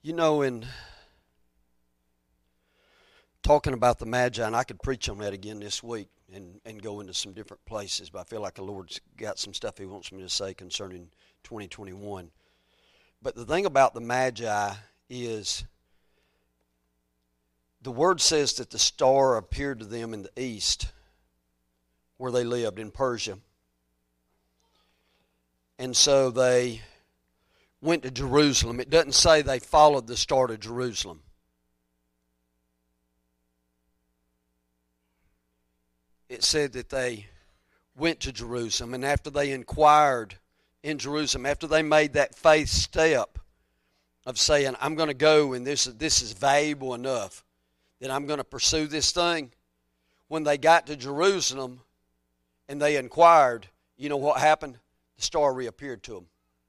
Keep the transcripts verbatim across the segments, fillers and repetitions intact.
You know, in talking about the Magi, and I could preach on that again this week and, and go into some different places, but I feel like the Lord's got some stuff He wants me to say concerning twenty twenty-one. But the thing about the Magi is the Word says that the star appeared to them in the east where they lived in Persia. And so they went to Jerusalem. It doesn't say they followed the star to Jerusalem. It said that they went to Jerusalem, and after they inquired in Jerusalem, after they made that faith step of saying, I'm going to go and this, this is valuable enough that I'm going to pursue this thing, when they got to Jerusalem and they inquired, you know what happened? The star reappeared to them.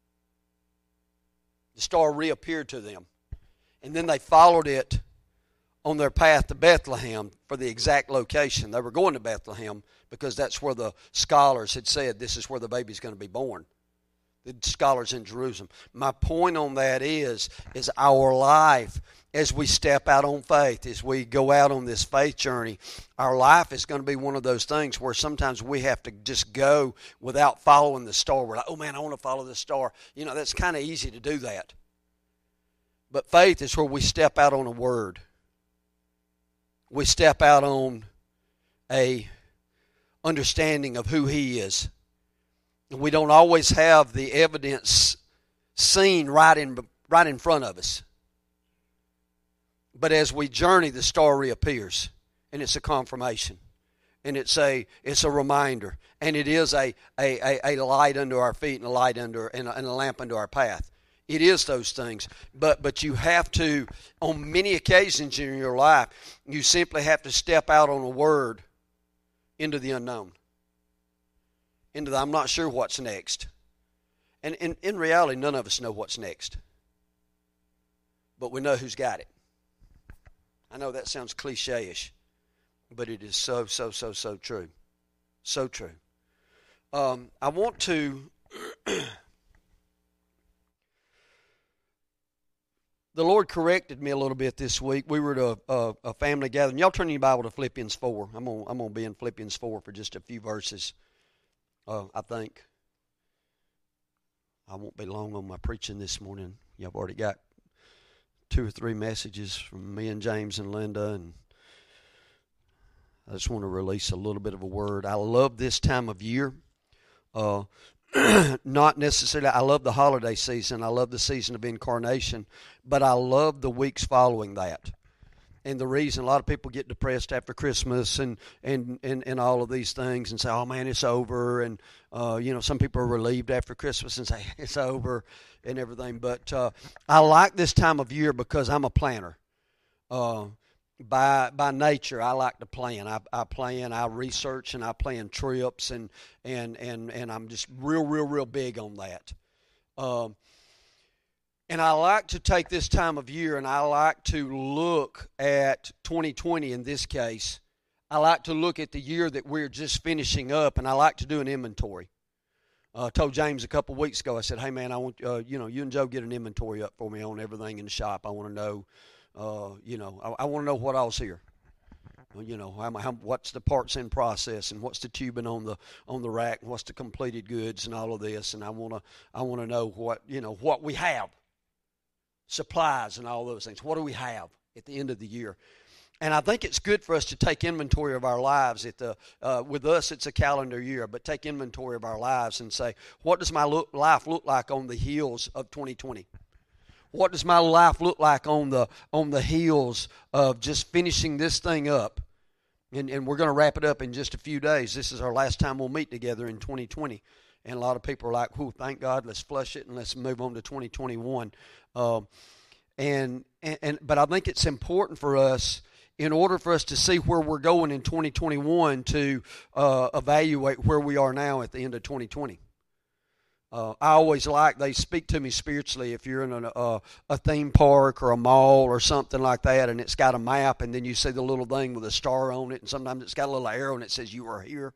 The star reappeared to them. And then they followed it on their path to Bethlehem for the exact location. They were going to Bethlehem because that's where the scholars had said this is where the baby's going to be born. The scholars in Jerusalem. My point on that is, is our life as we step out on faith, as we go out on this faith journey, our life is going to be one of those things where sometimes we have to just go without following the star. We're like, oh man, I want to follow the star. You know, that's kind of easy to do that. But faith is where we step out on a word. We step out on a understanding of who He is. And we don't always have the evidence seen right in, right in front of us. But as we journey, the star reappears, and it's a confirmation, and it's a it's a reminder, and it is a a, a, a light under our feet and a light under and a, and a lamp under our path. It is those things, but but you have to, on many occasions in your life, you simply have to step out on a word into the unknown, into the I'm not sure what's next, and in in reality, none of us know what's next, but we know who's got it. I know that sounds cliche-ish, but it is so, so, so, so true. So true. Um, I want to... the Lord corrected me a little bit this week. We were at a, a, a family gathering. Y'all turn your Bible to Philippians four. I'm going I'm gonna be in Philippians four for just a few verses, uh, I think. I won't be long on my preaching this morning. Y'all already got two or three messages from me and James and Linda, and I just want to release a little bit of a word. I love this time of year. Uh, not necessarily, I love the holiday season. I love the season of incarnation, but I love the weeks following that. And the reason a lot of people get depressed after Christmas and, and, and, and all of these things and say, oh man, it's over. And, uh, you know, some people are relieved after Christmas and say, it's over and everything. But uh, I like this time of year because I'm a planner. Uh, by by nature, I like to plan. I, I plan, I research, and I plan trips, and, and, and, and I'm just real, real, real big on that. Um And I like to take this time of year and I like to look at twenty twenty in this case. I like to look at the year that we're just finishing up, and I like to do an inventory. I uh, told James a couple of weeks ago, I said, hey man, I want uh, you know, you and Joe get an inventory up for me on everything in the shop. I want to know, uh, you know, I, I want to know what all's here. You know, how, how, what's the parts in process, and what's the tubing on the on the rack, and what's the completed goods, and all of this. And I want to I want to know what you know what we have. Supplies and all those things. What do we have at the end of the year? And I think it's good for us to take inventory of our lives. At the uh, with us, it's a calendar year, but take inventory of our lives and say, what does my look, life look like on the heels of twenty twenty? What does my life look like on the on the heels of just finishing this thing up? And, and we're going to wrap it up in just a few days. This is our last time we'll meet together in twenty twenty. And a lot of people are like, "Whew, thank God, let's flush it and let's move on to twenty twenty-one." Um, and, and and but I think it's important for us, in order for us to see where we're going in twenty twenty-one, to uh, evaluate where we are now at the end of twenty twenty. Uh, I always like, they speak to me spiritually if you're in a, a, a theme park or a mall or something like that, and it's got a map, and then you see the little thing with a star on it, and sometimes it's got a little arrow and it says you are here.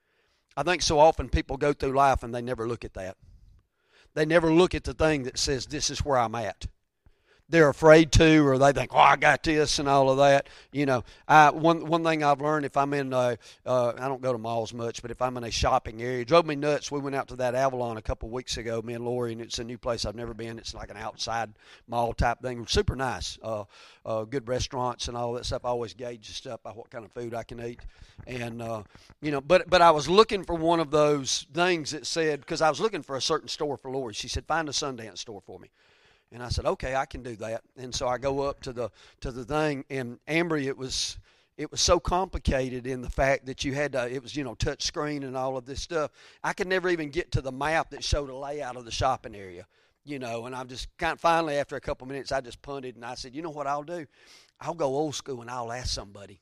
I think so often people go through life and they never look at that. They never look at the thing that says this is where I'm at. they're afraid to, or they think, oh, I got this and all of that. You know, I, one one thing I've learned, if I'm in, a, uh, I don't go to malls much, but if I'm in a shopping area, it drove me nuts. We went out to that Avalon a couple of weeks ago, me and Lori, and it's a new place I've never been. It's like an outside mall type thing. Super nice. Uh, uh, good restaurants and all that stuff. I always gauge the stuff by what kind of food I can eat. And, uh, you know, but, but I was looking for one of those things that said, because I was looking for a certain store for Lori. She said, find a Sundance store for me. And I said, okay, I can do that. And so I go up to the to the thing, and Ambry, it was it was so complicated in the fact that you had to, it was, you know, touch screen and all of this stuff. I could never even get to the map that showed a layout of the shopping area, you know. And I'm just kind of, finally, after a couple minutes, I just punted, and I said, you know what I'll do? I'll go old school, and I'll ask somebody.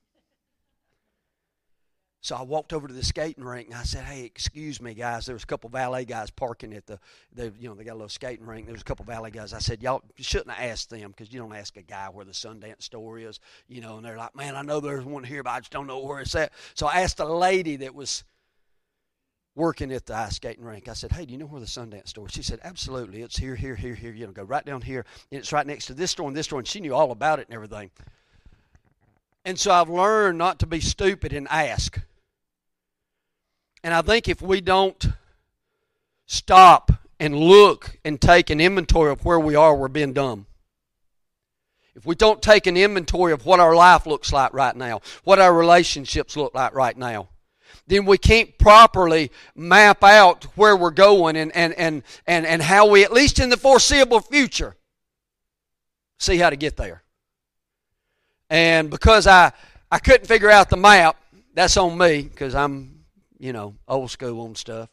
So I walked over to the skating rink, and I said, hey, excuse me, guys. There was a couple valet guys parking at the, they, you know, they got a little skating rink. There was a couple valet guys. I said, y'all shouldn't have asked them, because you don't ask a guy where the Sundance store is, you know. And they're like, man, I know there's one here, but I just don't know where it's at. So I asked a lady that was working at the ice skating rink. I said, hey, do you know where the Sundance store is? She said, absolutely. It's here, here, here, here. You know, go right down here. And it's right next to this store and this store. And she knew all about it and everything. And so I've learned not to be stupid and ask. And I think if we don't stop and look and take an inventory of where we are, we're being dumb. If we don't take an inventory of what our life looks like right now, what our relationships look like right now, then we can't properly map out where we're going and, and, and, and, and how we, at least in the foreseeable future, see how to get there. And because I, I couldn't figure out the map, that's on me, because I'm, you know, old school on stuff.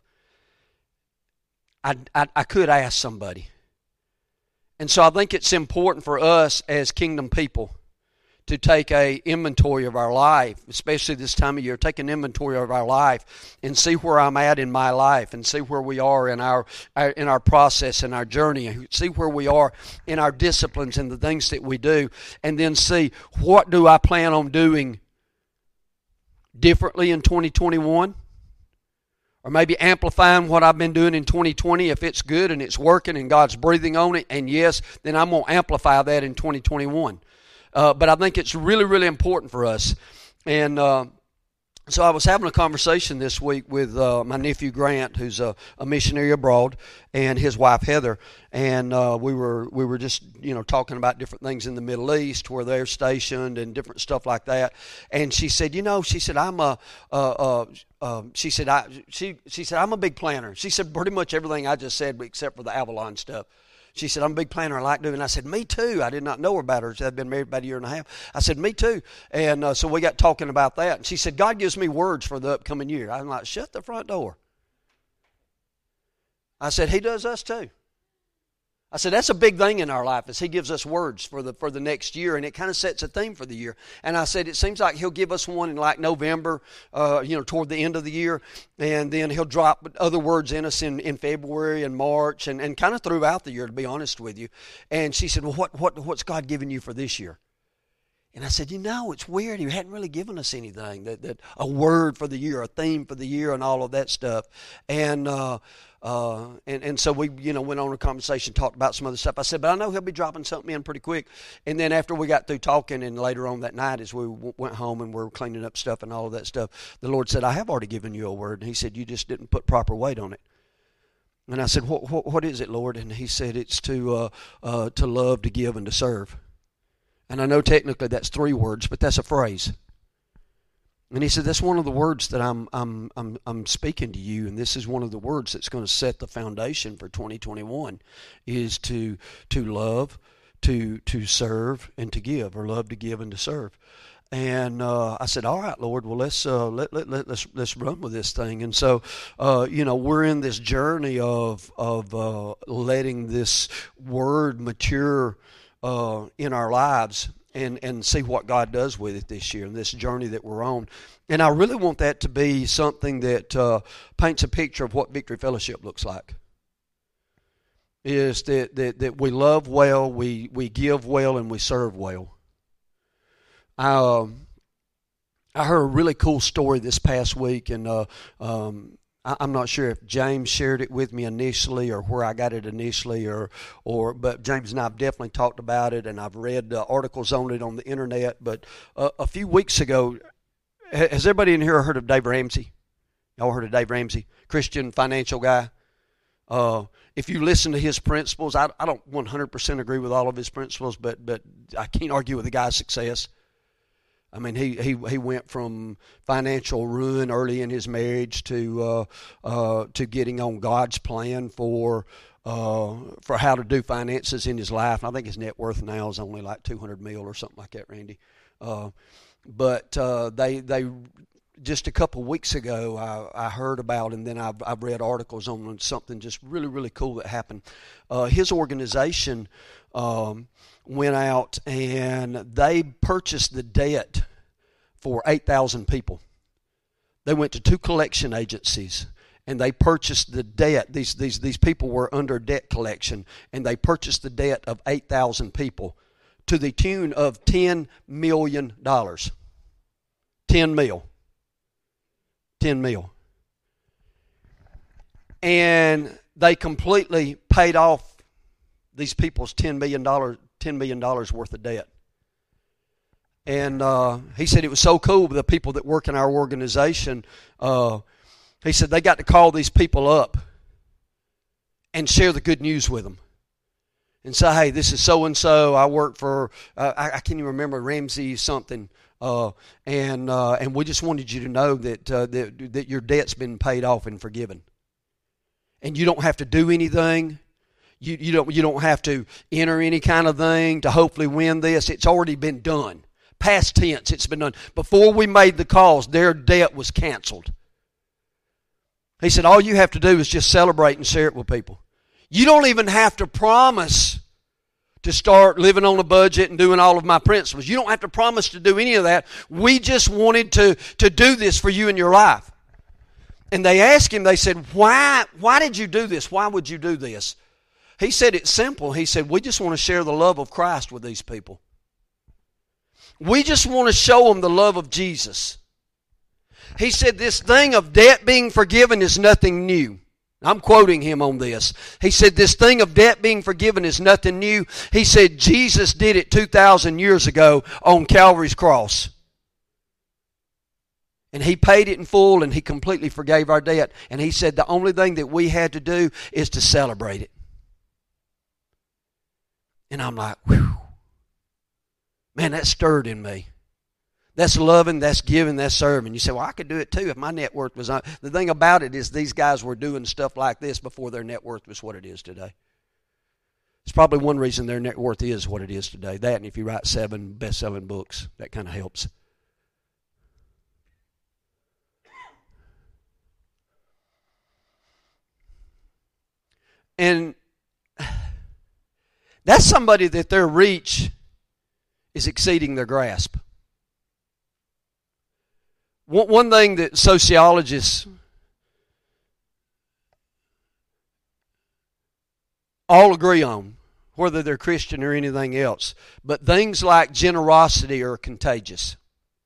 I, I, I could ask somebody. And so I think it's important for us as kingdom people to take a inventory of our life, especially this time of year. Take an inventory of our life and see where I'm at in my life, and see where we are in our, our in our process, in our journey. See where we are in our disciplines and the things that we do, and then see what do I plan on doing differently in twenty twenty-one. Or maybe amplifying what I've been doing in twenty twenty. If it's good and it's working and God's breathing on it, and yes, then I'm going to amplify that in twenty twenty-one. Uh, but I think it's really, really important for us. And uh, so I was having a conversation this week with uh, my nephew Grant, who's a, a missionary abroad, and his wife Heather. And uh, we were we were just, you know, talking about different things in the Middle East where they're stationed and different stuff like that. And she said, you know, she said, I'm a, uh, uh, uh, she said, I, she, she said, I'm a big planner. She said pretty much everything I just said except for the Avalon stuff. She said, I'm a big planner. I like doing it. And I said, me too. I did not know her about her. I'd been married about a year and a half. I said, me too. And uh, so we got talking about that. And she said, God gives me words for the upcoming year. I'm like, shut the front door. I said, he does us too. I said, that's a big thing in our life, is he gives us words for the for the next year, and it kind of sets a theme for the year. And I said, it seems like he'll give us one in like November, uh, you know, toward the end of the year, and then he'll drop other words in us in, in February and March, and, and kind of throughout the year, to be honest with you. And she said, well, what what what's God giving you for this year? And I said, you know, it's weird. He hadn't really given us anything, that, that a word for the year, a theme for the year, and all of that stuff. And uh, uh, and and so we, you know, went on a conversation, talked about some other stuff. I said, but I know he'll be dropping something in pretty quick. And then after we got through talking, and later on that night, as we w- went home and we were cleaning up stuff and all of that stuff, the Lord said, I have already given you a word. And he said, you just didn't put proper weight on it. And I said, what what, what is it, Lord? And he said, it's to uh, uh, to love, to give, and to serve. And I know technically that's three words, but that's a phrase. And he said, that's one of the words that I'm I'm I'm I'm speaking to you, and this is one of the words that's going to set the foundation for twenty twenty-one, is to to love, to to serve, and to give, or love, to give, and to serve. And uh, I said, all right, Lord, well, let's uh, let, let, let, let's let's run with this thing. And so, uh, you know, we're in this journey of of uh, letting this word mature uh, in our lives, and, and see what God does with it this year, and this journey that we're on. And I really want that to be something that uh, paints a picture of what Victory Fellowship looks like. Is that, that, that we love well, we, we give well, and we serve well. I, uh, I heard a really cool story this past week, and uh, um, I'm not sure if James shared it with me initially or where I got it initially, or, or but James and I have definitely talked about it, and I've read uh, articles on it on the internet. But uh, a few weeks ago, has everybody in here heard of Dave Ramsey? Y'all heard of Dave Ramsey? Christian financial guy. Uh, if you listen to his principles, I, I don't one hundred percent agree with all of his principles, but but I can't argue with the guy's success. I mean, he, he, he went from financial ruin early in his marriage to uh, uh, to getting on God's plan for uh, for how to do finances in his life. And I think his net worth now is only like two hundred mil or something like that, Randy. Uh, but uh, they they just a couple of weeks ago I, I heard about, and then I've I've read articles on something just really really cool that happened. Uh, his organization. Um, went out and they purchased the debt for eight thousand people. They went to two collection agencies and they purchased the debt. These, these, these people were under debt collection, and they purchased the debt of eight thousand people to the tune of ten million dollars. ten mil. ten mil. And they completely paid off these people's ten million dollars ten million dollars worth of debt. And uh, he said it was so cool, the people that work in our organization, uh, he said they got to call these people up and share the good news with them. And say, hey, this is so-and-so, I work for, uh, I, I can't even remember, Ramsey something, uh, and uh, and we just wanted you to know that, uh, that that your debt's been paid off and forgiven. And you don't have to do anything. You, you don't you don't have to enter any kind of thing to hopefully win this. It's already been done. Past tense, it's been done. Before we made the calls, their debt was canceled. He said, all you have to do is just celebrate and share it with people. You don't even have to promise to start living on a budget and doing all of my principles. You don't have to promise to do any of that. We just wanted to, to do this for you in your life. And they asked him, they said, why, why did you do this? Why would you do this? He said it's simple. He said, we just want to share the love of Christ with these people. We just want to show them the love of Jesus. He said this thing of debt being forgiven is nothing new. I'm quoting him on this. He said this thing of debt being forgiven is nothing new. He said Jesus did it two thousand years ago on Calvary's cross. And he paid it in full, and he completely forgave our debt. And he said the only thing that we had to do is to celebrate it. And I'm like, whew. Man, that stirred in me. That's loving, that's giving, that's serving. You say, well, I could do it too if my net worth was on. The thing about it is these guys were doing stuff like this before their net worth was what it is today. It's probably one reason their net worth is what it is today. That, and if you write seven best-selling books, that kind of helps. And that's somebody that their reach is exceeding their grasp. One thing that sociologists all agree on, whether they're Christian or anything else, but things like generosity are contagious.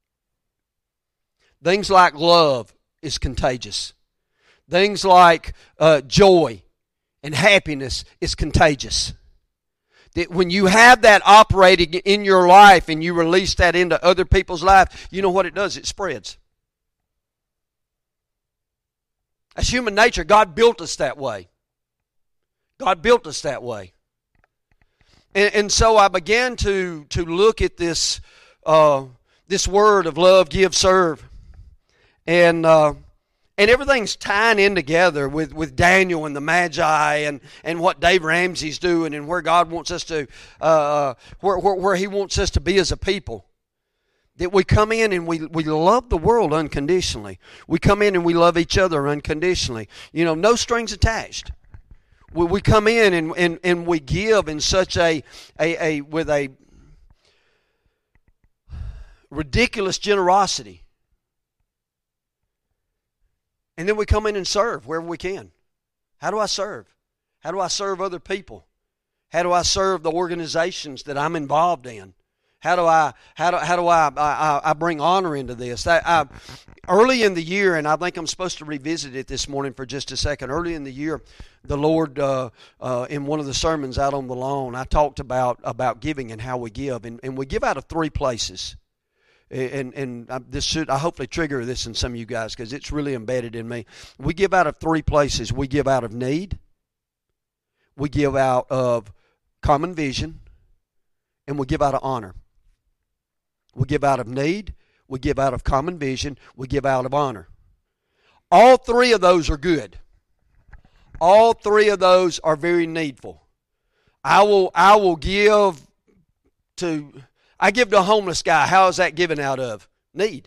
Things like love is contagious. Things like uh, joy and happiness is contagious. That when you have that operating in your life and you release that into other people's life, you know what it does? It spreads. That's human nature. God built us that way. God built us that way. And, and so I began to, to look at this, uh, this word of love, give, serve. And... Uh, And everything's tying in together with, with Daniel and the Magi and, and what Dave Ramsey's doing and where God wants us to, uh, where, where, where He wants us to be as a people. That we come in and we, we love the world unconditionally. We come in and we love each other unconditionally. You know, no strings attached. We, we come in and, and, and we give in such a, a, a, with a ridiculous generosity. And then we come in and serve wherever we can. How do I serve? How do I serve other people? How do I serve the organizations that I'm involved in? How do I how do how do I I, I bring honor into this? I, I, early in the year, and I think I'm supposed to revisit it this morning for just a second. Early in the year, the Lord uh, uh, in one of the sermons out on the lawn, I talked about about giving and how we give, and, and we give out of three places. And and I, this should I hopefully trigger this in some of you guys because it's really embedded in me. We give out of three places. We give out of need. We give out of common vision, and we give out of honor. We give out of need, we give out of common vision, we give out of honor. All three of those are good. All three of those are very needful. I will I will give to I give to a homeless guy. How is that given out of? Need.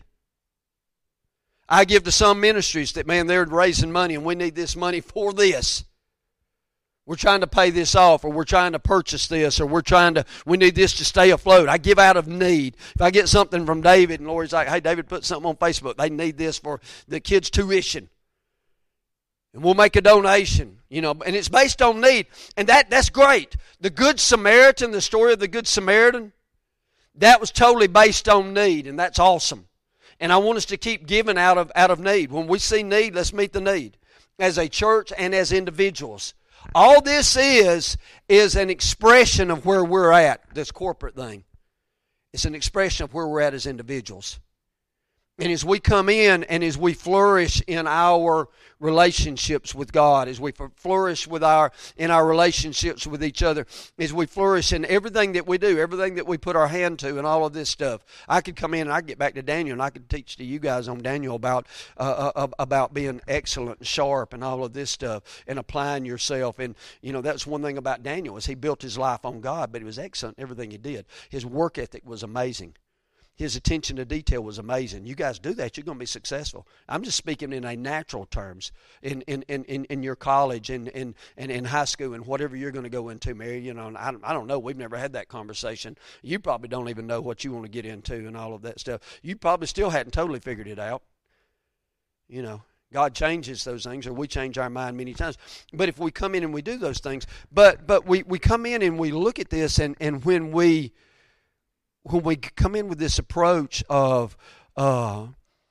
I give to some ministries that, man, they're raising money and we need this money for this. We're trying to pay this off, or we're trying to purchase this, or we're trying to, we need this to stay afloat. I give out of need. If I get something from David and Lori's like, hey, David, put something on Facebook. They need this for the kids' tuition. And we'll make a donation, you know, and it's based on need. And that that's great. The Good Samaritan, the story of the Good Samaritan, that was totally based on need, and that's awesome. And I want us to keep giving out of out of need. When we see need, let's meet the need as a church and as individuals. All this is, is an expression of where we're at, this corporate thing. It's an expression of where we're at as individuals. And as we come in and as we flourish in our relationships with God, as we flourish with our in our relationships with each other, as we flourish in everything that we do, everything that we put our hand to, and all of this stuff. I could come in and I could get back to Daniel, and I could teach to you guys on Daniel about uh, uh, about being excellent and sharp and all of this stuff, and applying yourself. And you know, that's one thing about Daniel is he built his life on God, but he was excellent in everything he did. His work ethic was amazing. His attention to detail was amazing. You guys do that, you're going to be successful. I'm just speaking in a natural terms, in in, in, in your college and in, in, in high school and whatever you're going to go into, Mary. You know, and I, I don't know. We've never had that conversation. You probably don't even know what you want to get into and all of that stuff. You probably still hadn't totally figured it out. You know, God changes those things, or we change our mind many times. But if we come in and we do those things, but but we, we come in and we look at this, and, and when we... When we come in with this approach of uh,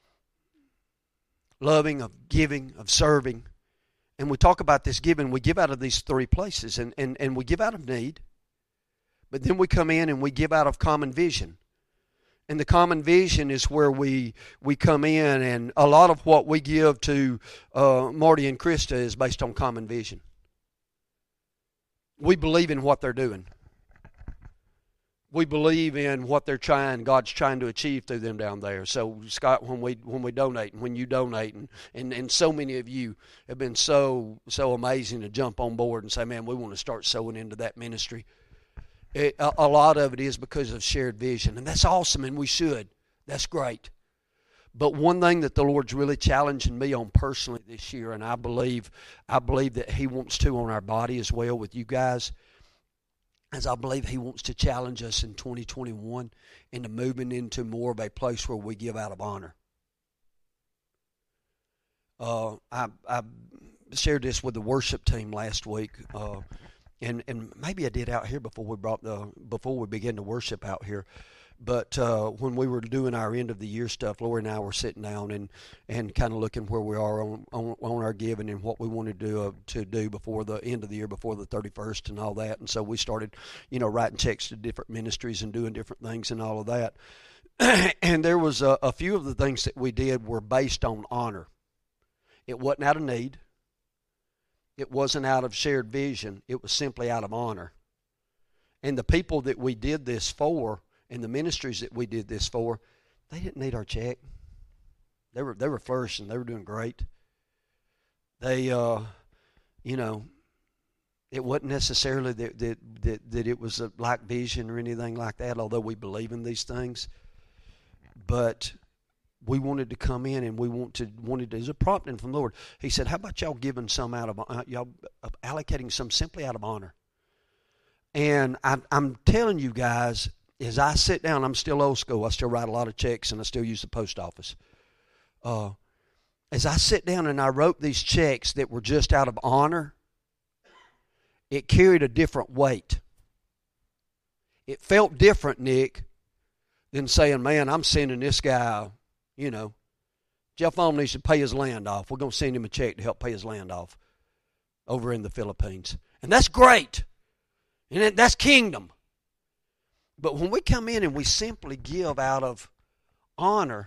loving, of giving, of serving, and we talk about this giving, we give out of these three places, and, and, and we give out of need, but then we come in and we give out of common vision. And the common vision is where we we come in, and a lot of what we give to uh, Marty and Krista is based on common vision. We believe in what they're doing. We believe in what they're trying, God's trying to achieve through them down there. So, Scott, when we when we donate, and when you donate, and, and, and so many of you have been so so amazing to jump on board and say, man, we want to start sowing into that ministry. It, a, a lot of it is because of shared vision, and that's awesome, and we should. That's great. But one thing that the Lord's really challenging me on personally this year, and I believe I believe that He wants to on our body as well with you guys, as I believe He wants to challenge us in twenty twenty-one into moving into more of a place where we give out of honor. Uh, I, I shared this with the worship team last week, uh, and and maybe I did out here before we brought the before we began to worship out here. But uh, when we were doing our end of the year stuff, Lori and I were sitting down and, and kind of looking where we are on, on, on our giving and what we wanted to do, uh, to do before the end of the year, before the thirty-first and all that. And so we started, you know, writing checks to different ministries and doing different things and all of that. And there was a, a few of the things that we did were based on honor. It wasn't out of need. It wasn't out of shared vision. It was simply out of honor. And the people that we did this for, and the ministries that we did this for, they didn't need our check. They were they were flourishing. They were doing great. They, uh, you know, it wasn't necessarily that that that, that it was a like vision or anything like that. Although we believe in these things, but we wanted to come in and we want to wanted to. There's a prompting from the Lord. He said, "How about y'all giving some out of uh, y'all uh, allocating some simply out of honor?" And I, I'm telling you guys, as I sit down, I'm still old school. I still write a lot of checks and I still use the post office. Uh, as I sit down and I wrote these checks that were just out of honor, it carried a different weight. It felt different, Nick, than saying, man, I'm sending this guy, you know, Jeff Long needs to pay his land off. We're going to send him a check to help pay his land off over in the Philippines. And that's great. And that's kingdom. But when we come in and we simply give out of honor,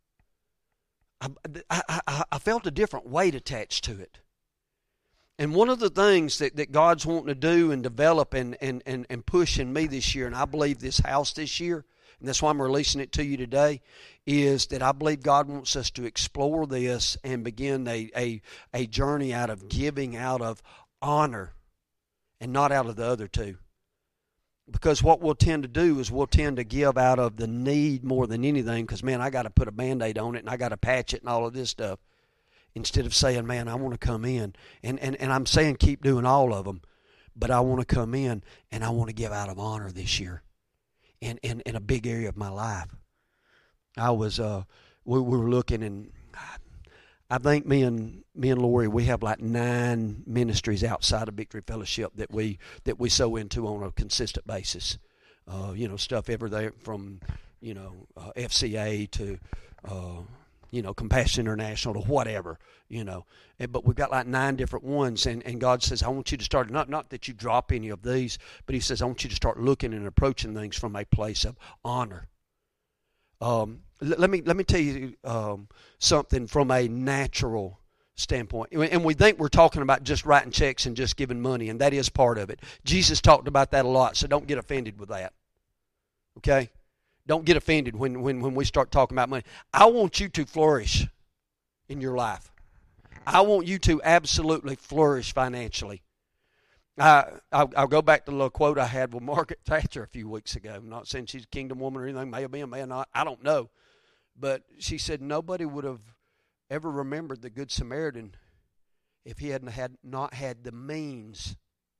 I, I, I, I felt a different weight attached to it. And one of the things that, that God's wanting to do and develop and, and, and, and push in me this year, and I believe this house this year, and that's why I'm releasing it to you today, is that I believe God wants us to explore this and begin a, a, a journey out of giving out of honor and not out of the other two. Because what we'll tend to do is we'll tend to give out of the need more than anything, because, man, I got to put a Band-Aid on it and I got to patch it and all of this stuff. Instead of saying, man, I want to come in. And, and, and I'm saying keep doing all of them, but I want to come in and I want to give out of honor this year in, in, in a big area of my life. I was, uh, we, we were looking, and I think me and me and Lori, we have like nine ministries outside of Victory Fellowship that we that we sow into on a consistent basis. Uh, you know, stuff everything from, you know, uh, F C A to, uh, you know, Compassion International to whatever, you know. And, but we've got like nine different ones, and, and God says, I want you to start, not, not that you drop any of these, but he says, I want you to start looking and approaching things from a place of honor. Um, let, let me let me tell you um, something from a natural standpoint. And we think we're talking about just writing checks and just giving money, and that is part of it. Jesus talked about that a lot, so don't get offended with that. Okay? Don't get offended when, when, when we start talking about money. I want you to flourish in your life. I want you to absolutely flourish financially. I, I'll, I'll go back to the little quote I had with Margaret Thatcher a few weeks ago. I'm not saying she's a kingdom woman or anything. May have been, may have not. I don't know. But she said nobody would have ever remembered the Good Samaritan if he hadn't had not had the means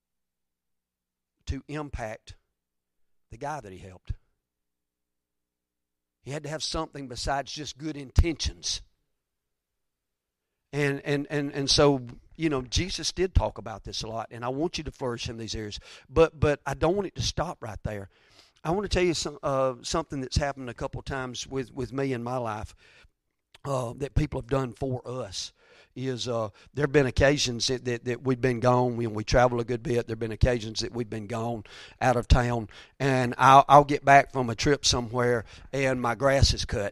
to impact the guy that he helped. He had to have something besides just good intentions. And and and and so, you know, Jesus did talk about this a lot, and I want you to flourish in these areas. But but I don't want it to stop right there. I want to tell you some, uh, something that's happened a couple times with, with me in my life uh, that people have done for us. Is uh, there have been occasions that, that, that we've been gone when we travel a good bit. There have been occasions that we've been gone out of town, and I'll, I'll get back from a trip somewhere, and my grass is cut.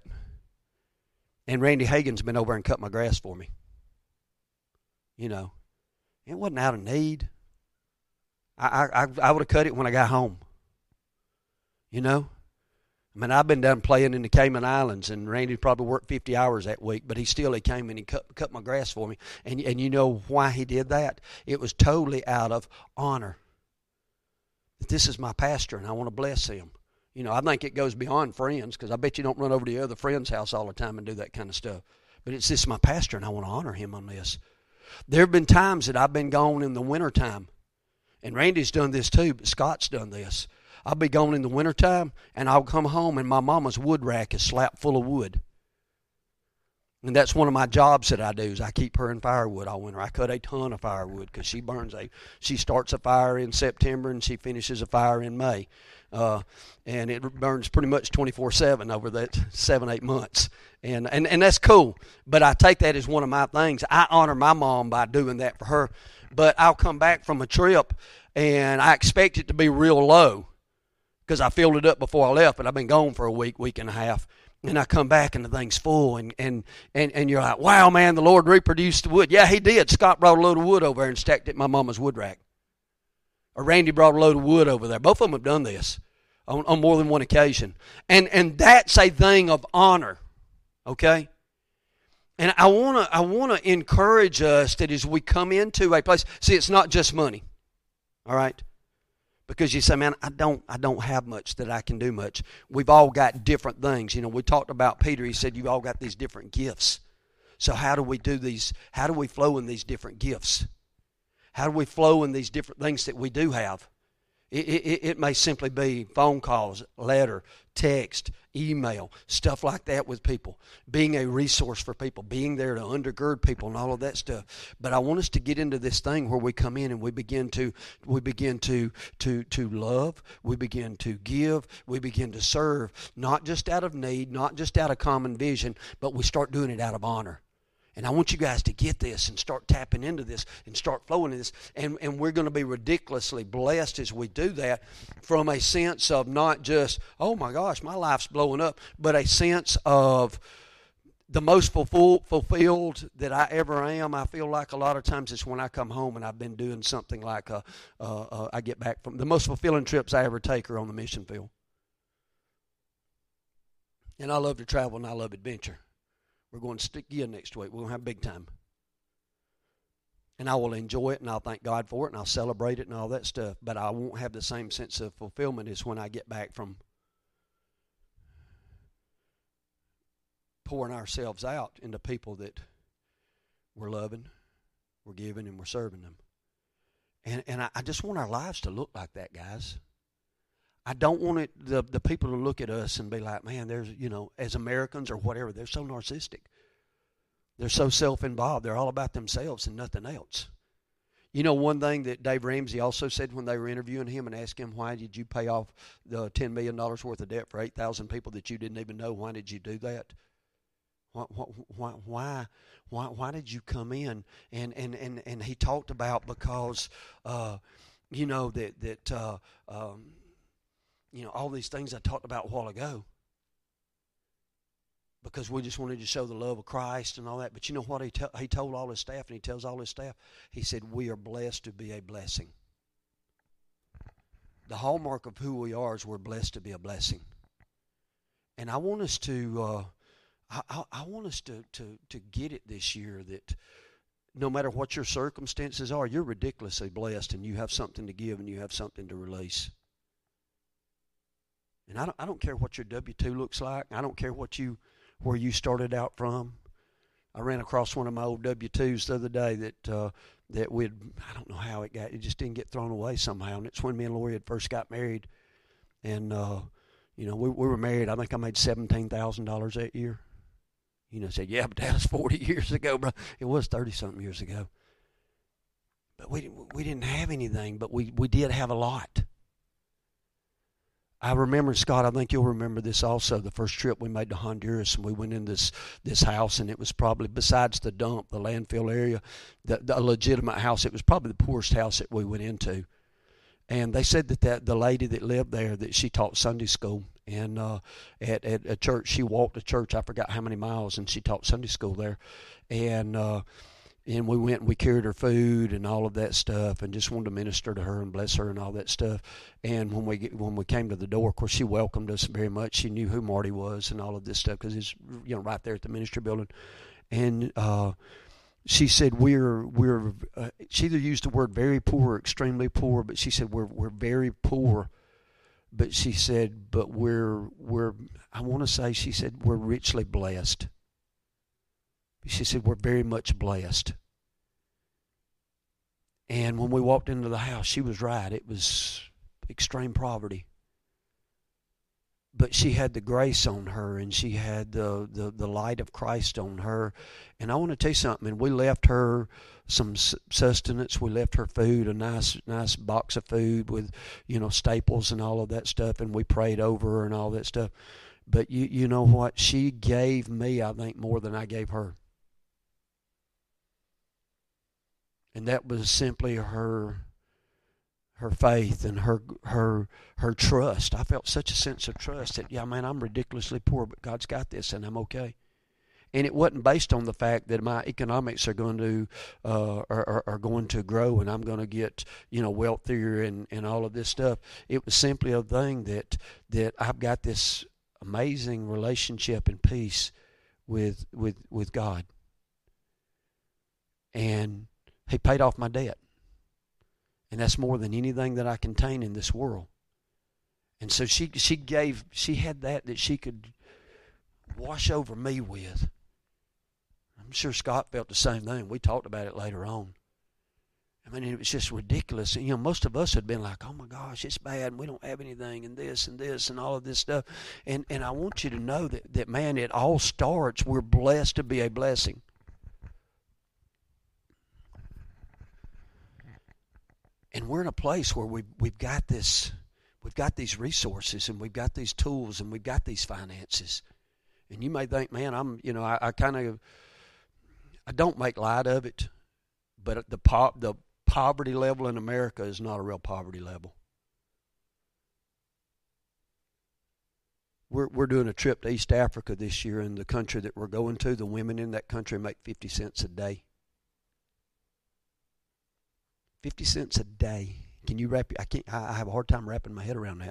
And Randy Hagen's been over and cut my grass for me. You know, it wasn't out of need. I I, I would have cut it when I got home. You know? I mean, I've been down playing in the Cayman Islands, and Randy probably worked fifty hours that week, but he still, he came and he cut, cut my grass for me. And, and you know why he did that? It was totally out of honor. This is my pastor, and I want to bless him. You know, I think it goes beyond friends, because I bet you don't run over to your other friend's house all the time and do that kind of stuff. But it's this is my pastor, and I want to honor him on this. There have been times that I've been gone in the wintertime, and Randy's done this too, but Scott's done this. I'll be gone in the wintertime, and I'll come home, and my mama's wood rack is slapped full of wood. And that's one of my jobs that I do, is I keep her in firewood all winter. I cut a ton of firewood because she burns a, she starts a fire in September, and she finishes a fire in May. Uh, and it burns pretty much twenty-four seven over that seven, eight months. And, and, and that's cool. But I take that as one of my things. I honor my mom by doing that for her. But I'll come back from a trip, and I expect it to be real low, because I filled it up before I left, but I've been gone for a week, week and a half. And I come back and the thing's full, and, and, and, and you're like, wow, man, the Lord reproduced the wood. Yeah, he did. Scott brought a load of wood over there and stacked it in my mama's wood rack. Or Randy brought a load of wood over there. Both of them have done this on, on more than one occasion. And and that's a thing of honor, okay? And I want to I want to encourage us that as we come into a place, see, it's not just money, all right? Because you say, man, I don't I don't have much that I can do much. We've all got different things. You know, we talked about Peter. He said, you've all got these different gifts. So how do we do these? How do we flow in these different gifts? How do we flow in these different things that we do have? It, it, it may simply be phone calls, letter, text, email, stuff like that with people, being a resource for people, being there to undergird people and all of that stuff. But I want us to get into this thing where we come in and we begin to we begin to to to love, we begin to give, we begin to serve, not just out of need, not just out of common vision, but we start doing it out of honor. And I want you guys to get this and start tapping into this and start flowing in this. And, and we're going to be ridiculously blessed as we do that, from a sense of not just, oh my gosh, my life's blowing up, but a sense of the most fulfill, fulfilled that I ever am. I feel like a lot of times it's when I come home and I've been doing something like a, uh, uh, I get back from, the most fulfilling trips I ever take are on the mission field. And I love to travel and I love adventure. We're going to stick gear next week. We're going to have a big time. And I will enjoy it, and I'll thank God for it, and I'll celebrate it and all that stuff. But I won't have the same sense of fulfillment as when I get back from pouring ourselves out into people that we're loving, we're giving, and we're serving them. And and I, I just want our lives to look like that, guys. I don't want it, the, the people to look at us and be like, man, there's, you know, as Americans or whatever, they're so narcissistic. They're so self-involved. They're all about themselves and nothing else. You know, one thing that Dave Ramsey also said when they were interviewing him and asked him, why did you pay off the ten million dollars worth of debt for eight thousand people that you didn't even know? Why did you do that? Why, why, why, why, why did you come in? And, and, and, and he talked about because, uh, you know, that, that, uh, um, you know, all these things I talked about a while ago, because we just wanted to show the love of Christ and all that. But you know what he, te- he told all his staff, and he tells all his staff? He said, we are blessed to be a blessing. The hallmark of who we are is we're blessed to be a blessing. And I want us to, uh, I, I, I want us to, to, to get it this year that no matter what your circumstances are, you're ridiculously blessed, and you have something to give and you have something to release. And I don't, I don't care what your W two looks like. I don't care what you, where you started out from. I ran across one of my old W twos the other day that uh, that we'd, I don't know how it got, it just didn't get thrown away somehow. And it's when me and Lori had first got married. And, uh, you know, we, we were married. I think I made seventeen thousand dollars that year. You know, said, yeah, but that was forty years ago, bro. It was thirty-something years ago. But we, we didn't have anything, but we, we did have a lot. I remember, Scott, I think you'll remember this also, the first trip we made to Honduras, and we went in this this house, and it was probably, besides the dump, the landfill area, the, the legitimate house, it was probably the poorest house that we went into. And they said that, that the lady that lived there, that she taught Sunday school, and uh, at, at a church, she walked to church, I forgot how many miles, and she taught Sunday school there. And uh, And we went and we carried her food and all of that stuff, and just wanted to minister to her and bless her and all that stuff. And when we when we came to the door, of course, she welcomed us very much. She knew who Marty was and all of this stuff, because it's, you know, right there at the ministry building. And uh, she said we're we're uh, she either used the word very poor or extremely poor, but she said we're we're very poor. But she said, but we're we're I want to say she said we're richly blessed. She said, we're very much blessed. And when we walked into the house, she was right. It was extreme poverty. But she had the grace on her, and she had the, the, the light of Christ on her. And I want to tell you something. And we left her some sustenance. We left her food, a nice nice box of food with, you know, staples and all of that stuff. And we prayed over her and all that stuff. But you, you know what? She gave me, I think, more than I gave her. And that was simply her her faith and her her her trust. I felt such a sense of trust that, yeah, man, I'm ridiculously poor, but God's got this, and I'm okay. And it wasn't based on the fact that my economics are going to uh, are, are going to grow, and I'm going to get, you know, wealthier and, and all of this stuff. It was simply a thing that that I've got this amazing relationship and peace with with with God. And He paid off my debt. And that's more than anything that I contain in this world. And so she she gave, she had that that she could wash over me with. I'm sure Scott felt the same thing. We talked about it later on. I mean, it was just ridiculous. And, you know, most of us had been like, oh, my gosh, it's bad, and we don't have anything, and this and this and all of this stuff. And and I want you to know that, that, man, it all starts. We're blessed to be a blessing. And we're in a place where we've, we've got this, we've got these resources, and we've got these tools, and we've got these finances. And you may think, man, I'm, you know, I, I kind of, I don't make light of it, but the pop, the poverty level in America is not a real poverty level. We're we're doing a trip to East Africa this year, and the country that we're going to, the women in that country make fifty cents a day. Fifty cents a day. Can you wrap? I can't. I have a hard time wrapping my head around that.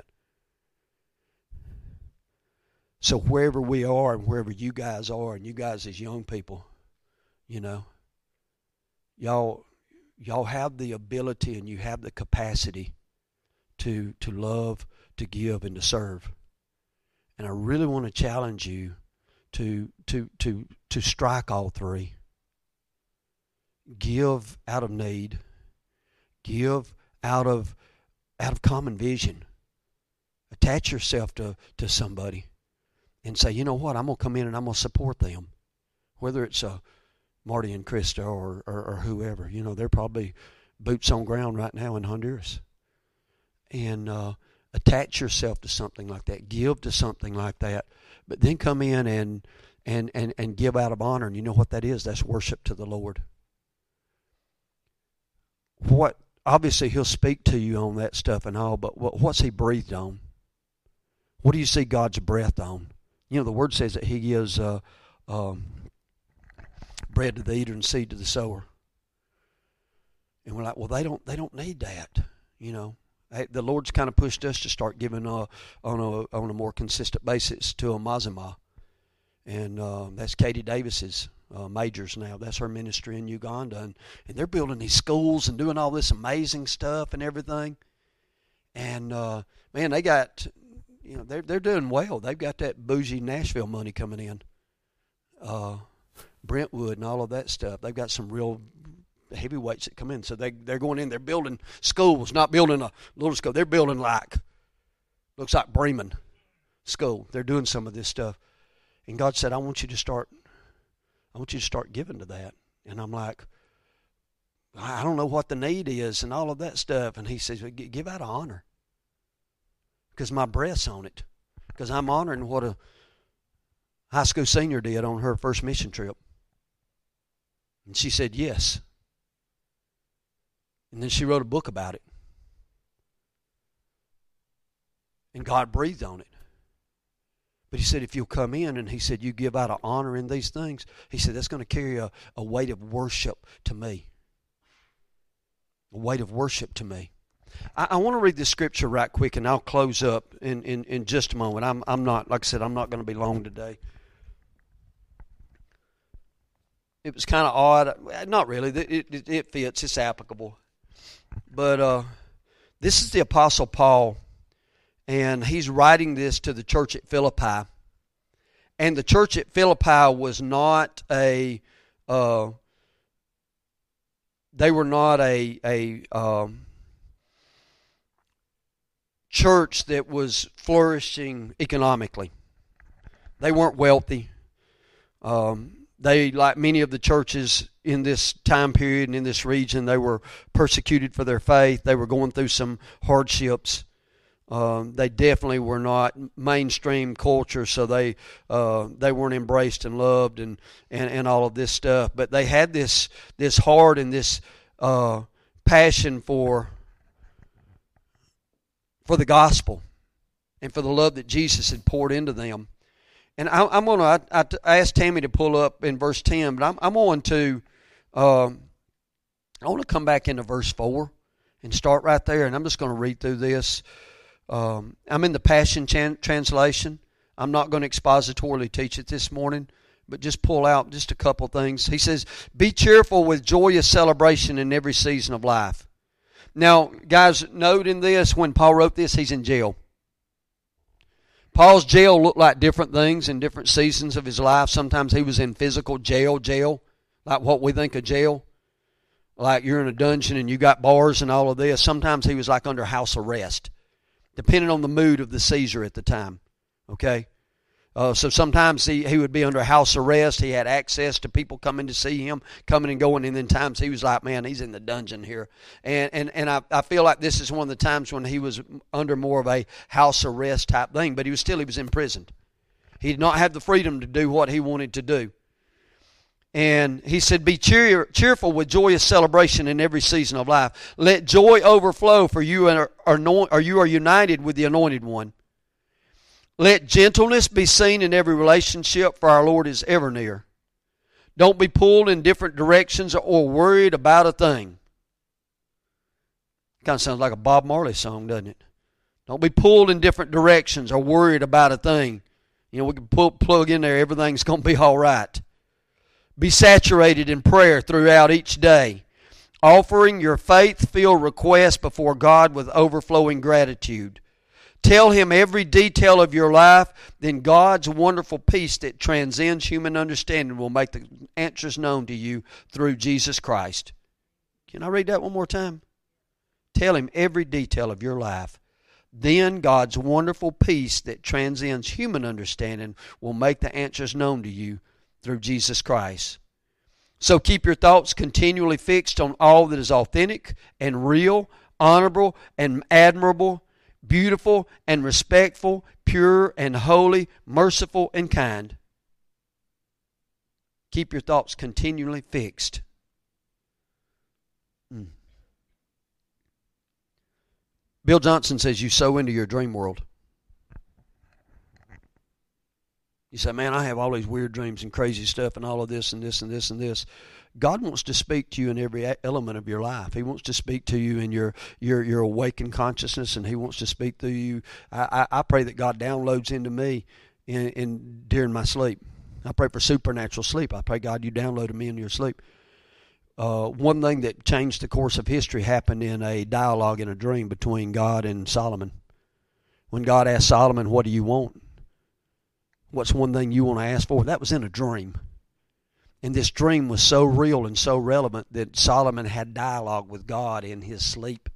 So wherever we are, and wherever you guys are, and you guys as young people, you know, y'all. Y'all have the ability and you have the capacity to to love, to give, and to serve. And I really want to challenge you to to to to strike all three. Give out of need. Give out of out of common vision. Attach yourself to, to somebody and say, you know what, I'm gonna come in and I'm gonna support them. Whether it's a Marty and Krista or, or, or whoever. You know, they're probably boots on ground right now in Honduras. And uh, attach yourself to something like that. Give to something like that. But then come in and, and, and, and give out of honor. And you know what that is? That's worship to the Lord. What, obviously, He'll speak to you on that stuff and all, but what, what's He breathed on? What do you see God's breath on? You know, the Word says that He gives... Uh, um, bread to the eater and seed to the sower. And we're like, well, they don't they don't need that, you know. The Lord's kind of pushed us to start giving uh, on a on a more consistent basis to a Mazima. And uh, that's Katie Davis's uh, majors now. That's her ministry in Uganda. And, and they're building these schools and doing all this amazing stuff and everything. And, uh, man, they got, you know, they're, they're doing well. They've got that bougie Nashville money coming in. Uh Brentwood and all of that stuff. They've got some real heavyweights that come in. So they, they're going in, they're building schools, not building a little school. They're building like, looks like Bremen School. They're doing some of this stuff. And God said, I want you to start, I want you to start giving to that. And I'm like, I don't know what the need is and all of that stuff. And He says, give out of honor. Because my breath's on it. Because I'm honoring what a high school senior did on her first mission trip. And she said yes. And then she wrote a book about it. And God breathed on it. But He said, if you'll come in, and He said, you give out of honor in these things, He said, that's going to carry a, a weight of worship to me. A weight of worship to me. I, I want to read this scripture right quick, and I'll close up in, in, in just a moment. I'm, I'm not, like I said, I'm not going to be long today. It was kind of odd. Not really. It, it, it fits. It's applicable. But uh, this is the Apostle Paul, and he's writing this to the church at Philippi. And the church at Philippi was not a, uh, they were not a, a um, church that was flourishing economically. They weren't wealthy. Um They, like many of the churches in this time period and in this region, they were persecuted for their faith. They were going through some hardships. Um, they definitely were not mainstream culture, so they uh, they weren't embraced and loved and, and, and all of this stuff. But they had this this heart and this uh, passion for for the gospel and for the love that Jesus had poured into them. And I, I'm going to, I, I asked Tammy to pull up in verse ten, but I'm, I'm going to, um, I want to come back into verse four and start right there, and I'm just going to read through this. Um, I'm in the Passion Chan- Translation. I'm not going to expositorily teach it this morning, but just pull out just a couple things. He says, be cheerful with joyous celebration in every season of life. Now, guys, note in this, when Paul wrote this, he's in jail. Paul's jail looked like different things in different seasons of his life. Sometimes he was in physical jail, jail, like what we think of jail. like you're in a dungeon and you got bars and all of this. Sometimes he was like under house arrest, depending on the mood of the Caesar at the time. Okay? Uh, so sometimes he, he would be under house arrest. He had access to people coming to see him, coming and going. And then times he was like, man, he's in the dungeon here. And and, and I, I feel like this is one of the times when he was under more of a house arrest type thing. But he was still, he was imprisoned. He did not have the freedom to do what he wanted to do. And he said, be cheer, cheerful with joyous celebration in every season of life. Let joy overflow, for you are, are, or you are united with the Anointed One. Let gentleness be seen in every relationship, for our Lord is ever near. Don't be pulled in different directions or worried about a thing. Kind of sounds like a Bob Marley song, doesn't it? Don't be pulled in different directions or worried about a thing. You know, we can pull, plug in there, everything's going to be all right. Be saturated in prayer throughout each day, offering your faith-filled requests before God with overflowing gratitude. Tell Him every detail of your life, then God's wonderful peace that transcends human understanding will make the answers known to you through Jesus Christ. Can I read that one more time? Tell Him every detail of your life. Then God's wonderful peace that transcends human understanding will make the answers known to you through Jesus Christ. So keep your thoughts continually fixed on all that is authentic and real, honorable and admirable, beautiful and respectful, pure and holy, merciful and kind. Keep your thoughts continually fixed. Mm. Bill Johnson says you sow into your dream world. You say, man, I have all these weird dreams and crazy stuff and all of this and this and this and this. God wants to speak to you in every element of your life. He wants to speak to you in your your, your awakened consciousness, and He wants to speak to you. I, I, I pray that God downloads into me in, in during my sleep. I pray for supernatural sleep. I pray, God, you downloaded me in your sleep. Uh, one thing that changed the course of history happened in a dialogue in a dream between God and Solomon. When God asked Solomon, what do you want? What's one thing you want to ask for? That was in a dream. And this dream was so real and so relevant that Solomon had dialogue with God in his sleep.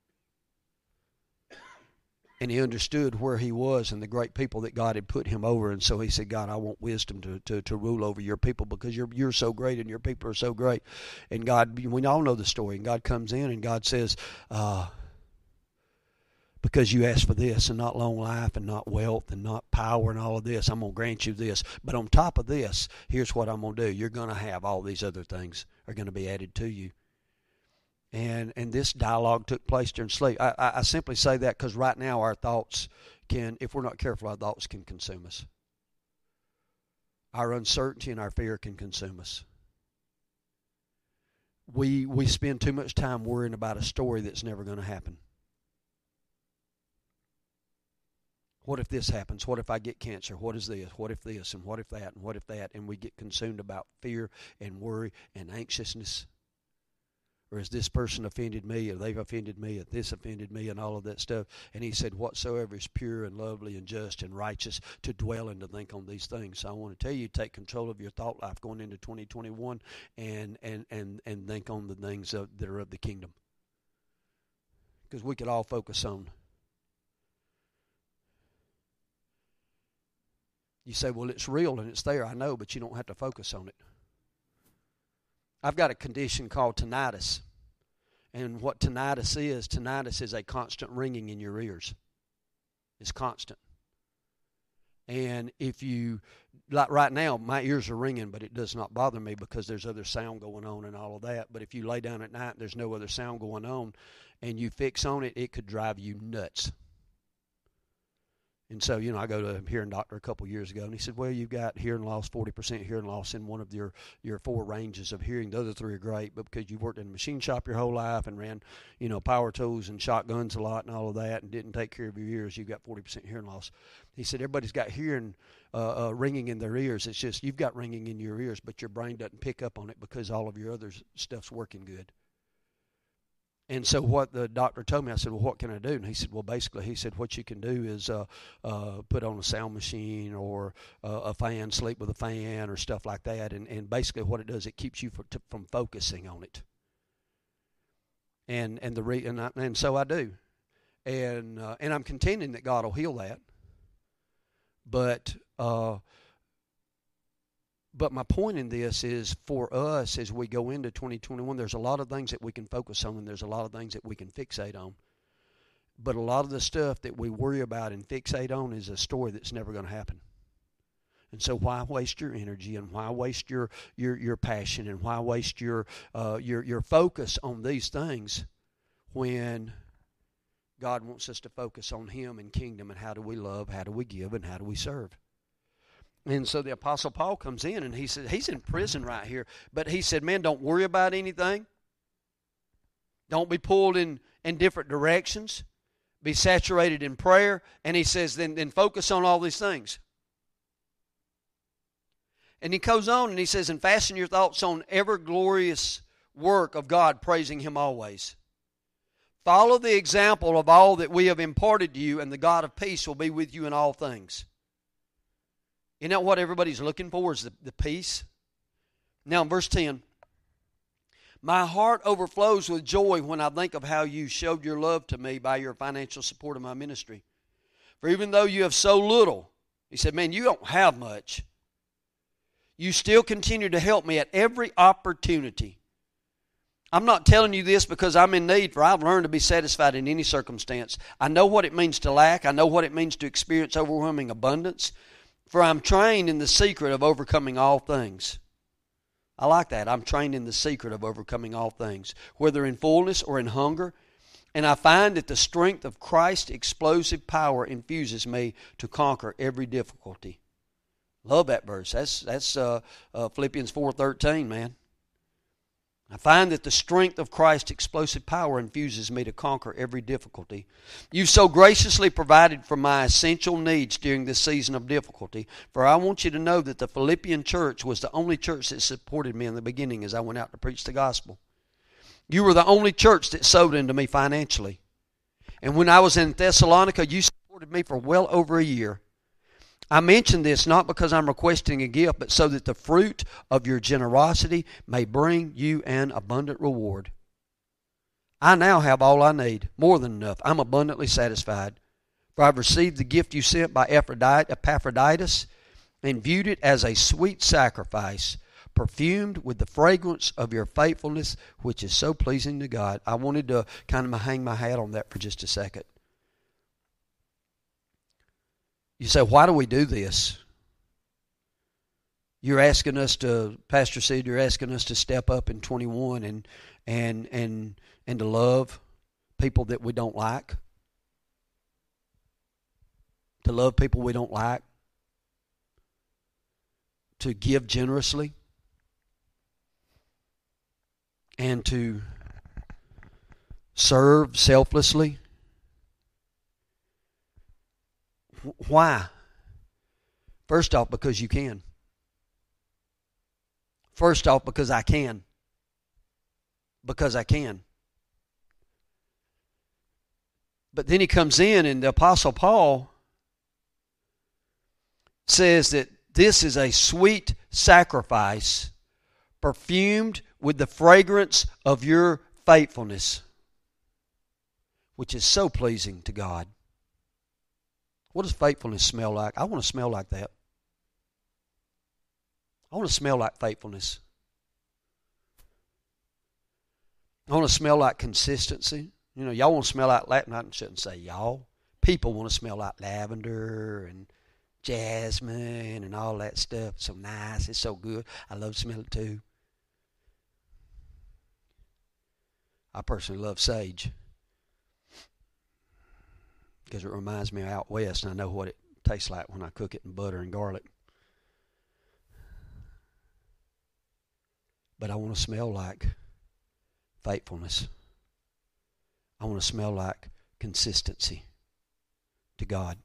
And he understood where he was and the great people that God had put him over. And so he said, God, I want wisdom to, to, to rule over your people because you're, you're so great and your people are so great. And God, we all know the story. And God comes in and God says, uh, because you asked for this and not long life and not wealth and not power and all of this, I'm going to grant you this. But on top of this, here's what I'm going to do. You're going to have all these other things are going to be added to you. And and this dialogue took place during sleep. I, I, I simply say that because right now our thoughts can, if we're not careful, our thoughts can consume us. Our uncertainty and our fear can consume us. We, we spend too much time worrying about a story that's never going to happen. What if this happens? What if I get cancer? What is this? What if this? And what if that? And what if that? And we get consumed about fear and worry and anxiousness. Or has this person offended me? Or they've offended me? Or this offended me? And all of that stuff. And he said, whatsoever is pure and lovely and just and righteous, to dwell and to think on these things. So I want to tell you, take control of your thought life going into twenty twenty-one and and, and, and think on the things of, that are of the kingdom. Because we could all focus on. You say, well, it's real and it's there. I know, but you don't have to focus on it. I've got a condition called tinnitus. And what tinnitus is, tinnitus is a constant ringing in your ears. It's constant. And if you, like right now, my ears are ringing, but it does not bother me because there's other sound going on and all of that. But if you lay down at night and there's no other sound going on and you fix on it, it could drive you nuts. And so, you know, I go to a hearing doctor a couple years ago, and he said, well, you've got hearing loss, forty percent hearing loss in one of your, your four ranges of hearing. The other three are great, but because you've worked in a machine shop your whole life and ran, you know, power tools and shotguns a lot and all of that and didn't take care of your ears, you've got forty percent hearing loss. He said, everybody's got hearing uh, uh, ringing in their ears. It's just you've got ringing in your ears, but your brain doesn't pick up on it because all of your other stuff's working good. And so what the doctor told me, I said, well, what can I do? And he said, well, basically, he said, what you can do is uh, uh, put on a sound machine or uh, a fan, sleep with a fan or stuff like that. And, and basically what it does, it keeps you for, to, from focusing on it. And and the re, and, I, and so I do. And uh, and I'm contending that God will heal that. But uh, but my point in this is, for us as we go into twenty twenty-one, there's a lot of things that we can focus on, and there's a lot of things that we can fixate on. But a lot of the stuff that we worry about and fixate on is a story that's never going to happen. And so why waste your energy, and why waste your your, your passion, and why waste your uh, your your focus on these things when God wants us to focus on Him and kingdom, and how do we love, how do we give, and how do we serve. And so the Apostle Paul comes in, and he said, he's in prison right here, but he said, man, don't worry about anything. Don't be pulled in, in different directions. Be saturated in prayer. And he says, then, then focus on all these things. And he goes on and he says, and fasten your thoughts on ever glorious work of God, praising Him always. Follow the example of all that we have imparted to you, and the God of peace will be with you in all things. Isn't that what everybody's looking for, is the, the peace? Now in verse ten, my heart overflows with joy when I think of how you showed your love to me by your financial support of my ministry. For even though you have so little, he said, man, you don't have much, you still continue to help me at every opportunity. I'm not telling you this because I'm in need, for I've learned to be satisfied in any circumstance. I know what it means to lack. I know what it means to experience overwhelming abundance, for I'm trained in the secret of overcoming all things. I like that. I'm trained in the secret of overcoming all things, whether in fullness or in hunger. And I find that the strength of Christ's explosive power infuses me to conquer every difficulty. Love that verse. That's that's uh, uh, Philippians four thirteen, man. I find that the strength of Christ's explosive power infuses me to conquer every difficulty. You've so graciously provided for my essential needs during this season of difficulty. For I want you to know that the Philippian church was the only church that supported me in the beginning as I went out to preach the gospel. You were the only church that sowed into me financially. And when I was in Thessalonica, you supported me for well over a year. I mention this not because I'm requesting a gift, but so that the fruit of your generosity may bring you an abundant reward. I now have all I need, more than enough. I'm abundantly satisfied. For I've received the gift you sent by Epaphroditus and viewed it as a sweet sacrifice, perfumed with the fragrance of your faithfulness, which is so pleasing to God. I wanted to kind of hang my hat on that for just a second. You say, why do we do this? You're asking us to, Pastor said, you're asking us to step up in twenty-one and and and and to love people that we don't like. To love people we don't like. To give generously. And to serve selflessly. Why? First off, because you can. First off, because I can. Because I can. But then he comes in, and the Apostle Paul says that this is a sweet sacrifice, perfumed with the fragrance of your faithfulness, which is so pleasing to God. What does faithfulness smell like? I want to smell like that. I want to smell like faithfulness. I want to smell like consistency. You know, y'all want to smell like Latin. I shouldn't say y'all. People want to smell like lavender and jasmine and all that stuff. It's so nice. It's so good. I love to smell it too. I personally love sage, because it reminds me of out west, and I know what it tastes like when I cook it in butter and garlic. But I want to smell like faithfulness. I want to smell like consistency to God.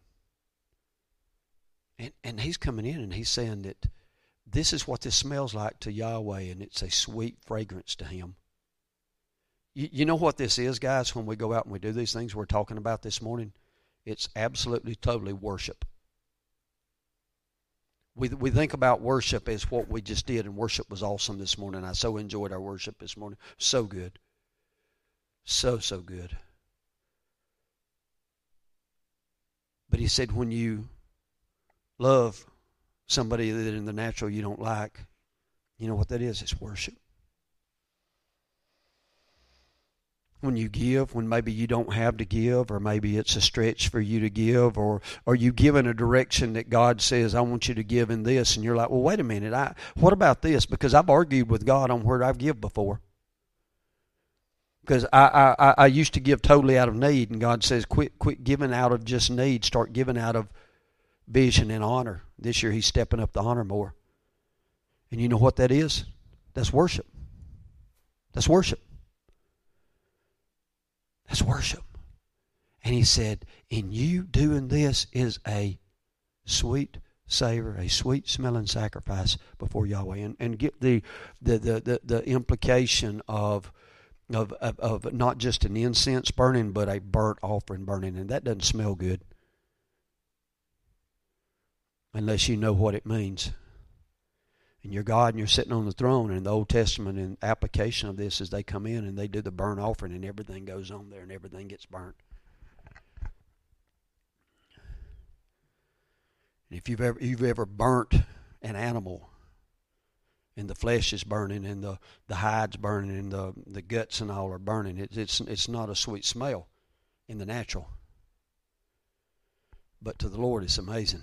And, and he's coming in and he's saying that this is what this smells like to Yahweh, and it's a sweet fragrance to Him. You, you know what this is, guys, when we go out and we do these things we're talking about this morning? It's absolutely, totally worship. We we think about worship as what we just did, and worship was awesome this morning. I so enjoyed our worship this morning. So good. So, so good. But he said when you love somebody that in the natural you don't like, you know what that is? It's worship. When you give, when maybe you don't have to give, or maybe it's a stretch for you to give, or or you give in a direction that God says, I want you to give in this, and you're like, well, wait a minute, I what about this? Because I've argued with God on where I've given before. Because I, I, I used to give totally out of need, and God says, quit quit giving out of just need, start giving out of vision and honor. This year He's stepping up the honor more. And you know what that is? That's worship. That's worship. That's worship. And He said, in you doing this is a sweet savor, a sweet smelling sacrifice before Yahweh. And, and get the, the, the, the, the implication of, of, of, of not just an incense burning, but a burnt offering burning. And that doesn't smell good unless you know what it means. And you're God and you're sitting on the throne. And the Old Testament and application of this is they come in and they do the burnt offering and everything goes on there and everything gets burnt. And if you've ever you've ever burnt an animal and the flesh is burning and the, the hide's burning and the, the guts and all are burning, it, it's it's not a sweet smell in the natural. But to the Lord it's amazing.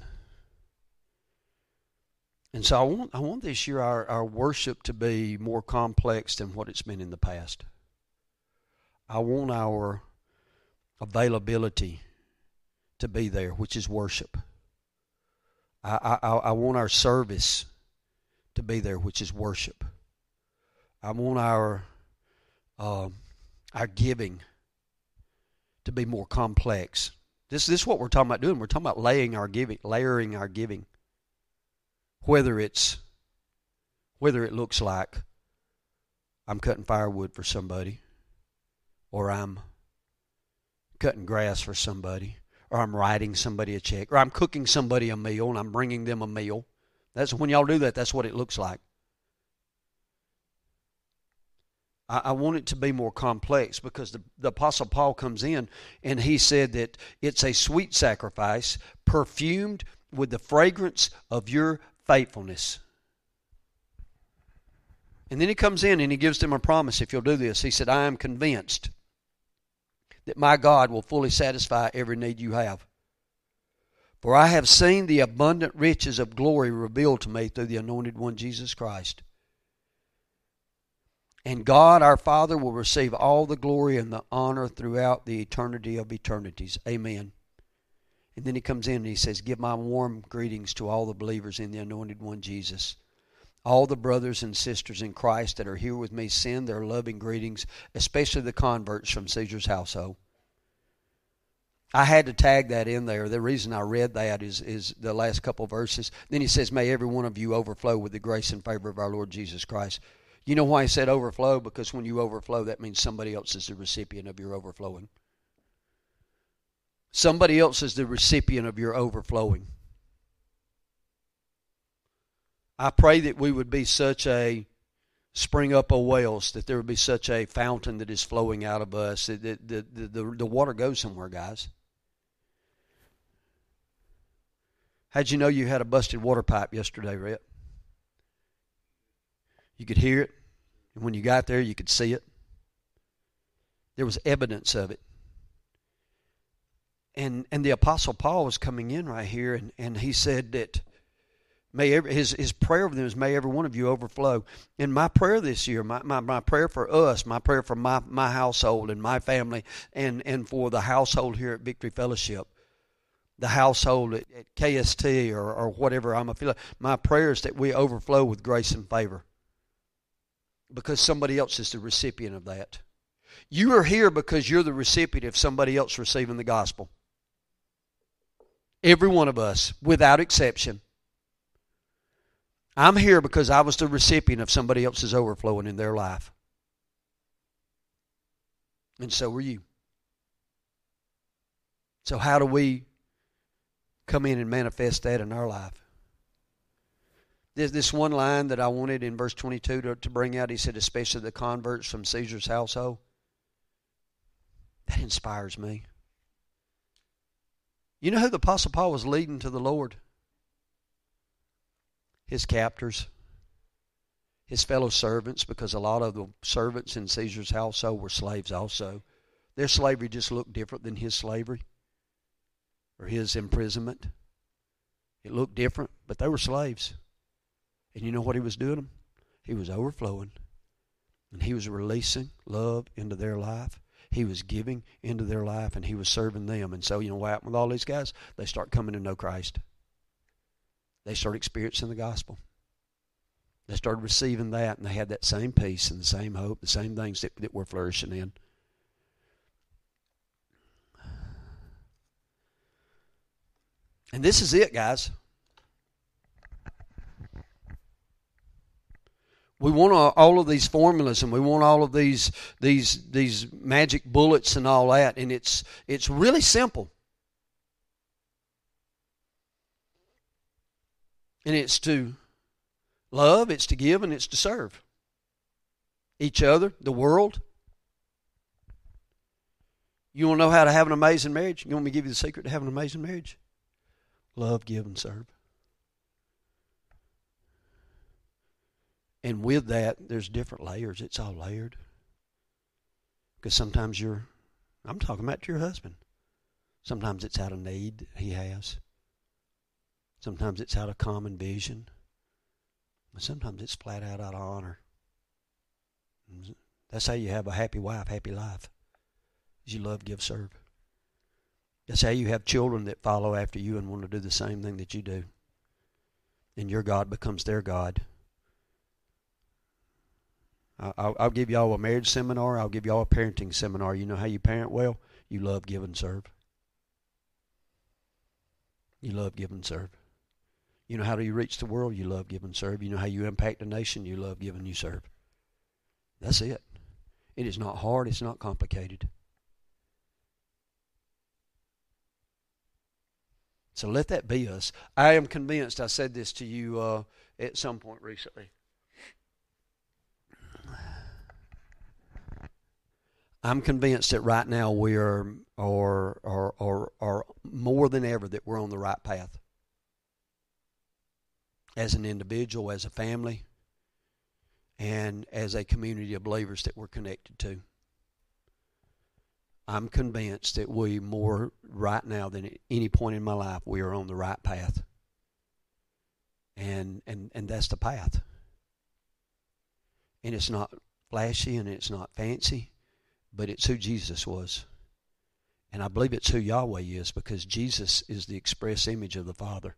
And so I want I want this year our, our worship to be more complex than what it's been in the past. I want our availability to be there, which is worship. I, I, I want our service to be there, which is worship. I want our uh, our giving to be more complex. This, this is what we're talking about doing. We're talking about laying our giving, layering our giving. Whether it's, whether it looks like I'm cutting firewood for somebody, or I'm cutting grass for somebody, or I'm writing somebody a check, or I'm cooking somebody a meal and I'm bringing them a meal. That's when y'all do that, that's what it looks like. I, I want it to be more complex because the, the Apostle Paul comes in and he said that it's a sweet sacrifice perfumed with the fragrance of your faithfulness. And then he comes in and he gives them a promise, if you'll do this. He said, I am convinced that my God will fully satisfy every need you have. For I have seen the abundant riches of glory revealed to me through the Anointed One, Jesus Christ. And God our Father will receive all the glory and the honor throughout the eternity of eternities. Amen. And then he comes in and he says, give my warm greetings to all the believers in the Anointed One, Jesus. All the brothers and sisters in Christ that are here with me send their loving greetings, especially the converts from Caesar's household. I had to tag that in there. The reason I read that is, is the last couple of verses. Then he says, may every one of you overflow with the grace and favor of our Lord Jesus Christ. You know why he said overflow? Because when you overflow, that means somebody else is the recipient of your overflowing. Somebody else is the recipient of your overflowing. I pray that we would be such a spring up of wells, that there would be such a fountain that is flowing out of us. That the, the, the, the water goes somewhere, guys. How'd you know you had a busted water pipe yesterday, Rhett? You could hear it. And when you got there, you could see it. There was evidence of it. And and the Apostle Paul was coming in right here, and, and he said that may every, his, his prayer for them is, may every one of you overflow. And my prayer this year, my, my, my prayer for us, my prayer for my, my household and my family, and, and for the household here at Victory Fellowship, the household at, at K S T or, or whatever I'm affiliated, my prayer is that we overflow with grace and favor. Because somebody else is the recipient of that. You are here because you're the recipient of somebody else receiving the gospel. Every one of us, without exception. I'm here because I was the recipient of somebody else's overflowing in their life. And so were you. So how do we come in and manifest that in our life? There's this one line that I wanted in verse twenty-two to, to bring out. He said, especially the converts from Caesar's household. That inspires me. You know who the Apostle Paul was leading to the Lord? His captors, his fellow servants, because a lot of the servants in Caesar's household were slaves also. Their slavery just looked different than his slavery or his imprisonment. It looked different, but they were slaves. And you know what he was doing? He was overflowing. And he was releasing love into their life. He was giving into their life, and he was serving them. And so, you know what happened with all these guys? They start coming to know Christ. They start experiencing the gospel. They started receiving that, and they had that same peace and the same hope, the same things that, that we're flourishing in. And this is it, guys. We want all of these formulas, and we want all of these these these magic bullets and all that, and it's it's really simple. And it's to love, it's to give, and it's to serve each other, the world. You want to know how to have an amazing marriage? You want me to give you the secret to have an amazing marriage? Love, give, and serve. And with that, there's different layers. It's all layered. Because sometimes you're, I'm talking about to your husband. Sometimes it's out of need that he has. Sometimes it's out of common vision. And sometimes it's flat out out of honor. That's how you have a happy wife, happy life. Is you love, give, serve. That's how you have children that follow after you and want to do the same thing that you do. And your God becomes their God. I'll, I'll give y'all a marriage seminar. I'll give y'all a parenting seminar. You know how you parent well? You love, give, and serve. You love, give, and serve. You know how do you reach the world? You love, give, and serve. You know how you impact a nation? You love, give, and you serve. That's it. It is not hard. It's not complicated. So let that be us. I am convinced, I said this to you uh, at some point recently. I'm convinced that right now we are, are, are, are, are more than ever that we're on the right path. As an individual, as a family, and as a community of believers that we're connected to. I'm convinced that we more right now than at any point in my life, we are on the right path. And, and, and that's the path. And it's not flashy and it's not fancy. But it's who Jesus was. And I believe it's who Yahweh is, because Jesus is the express image of the Father.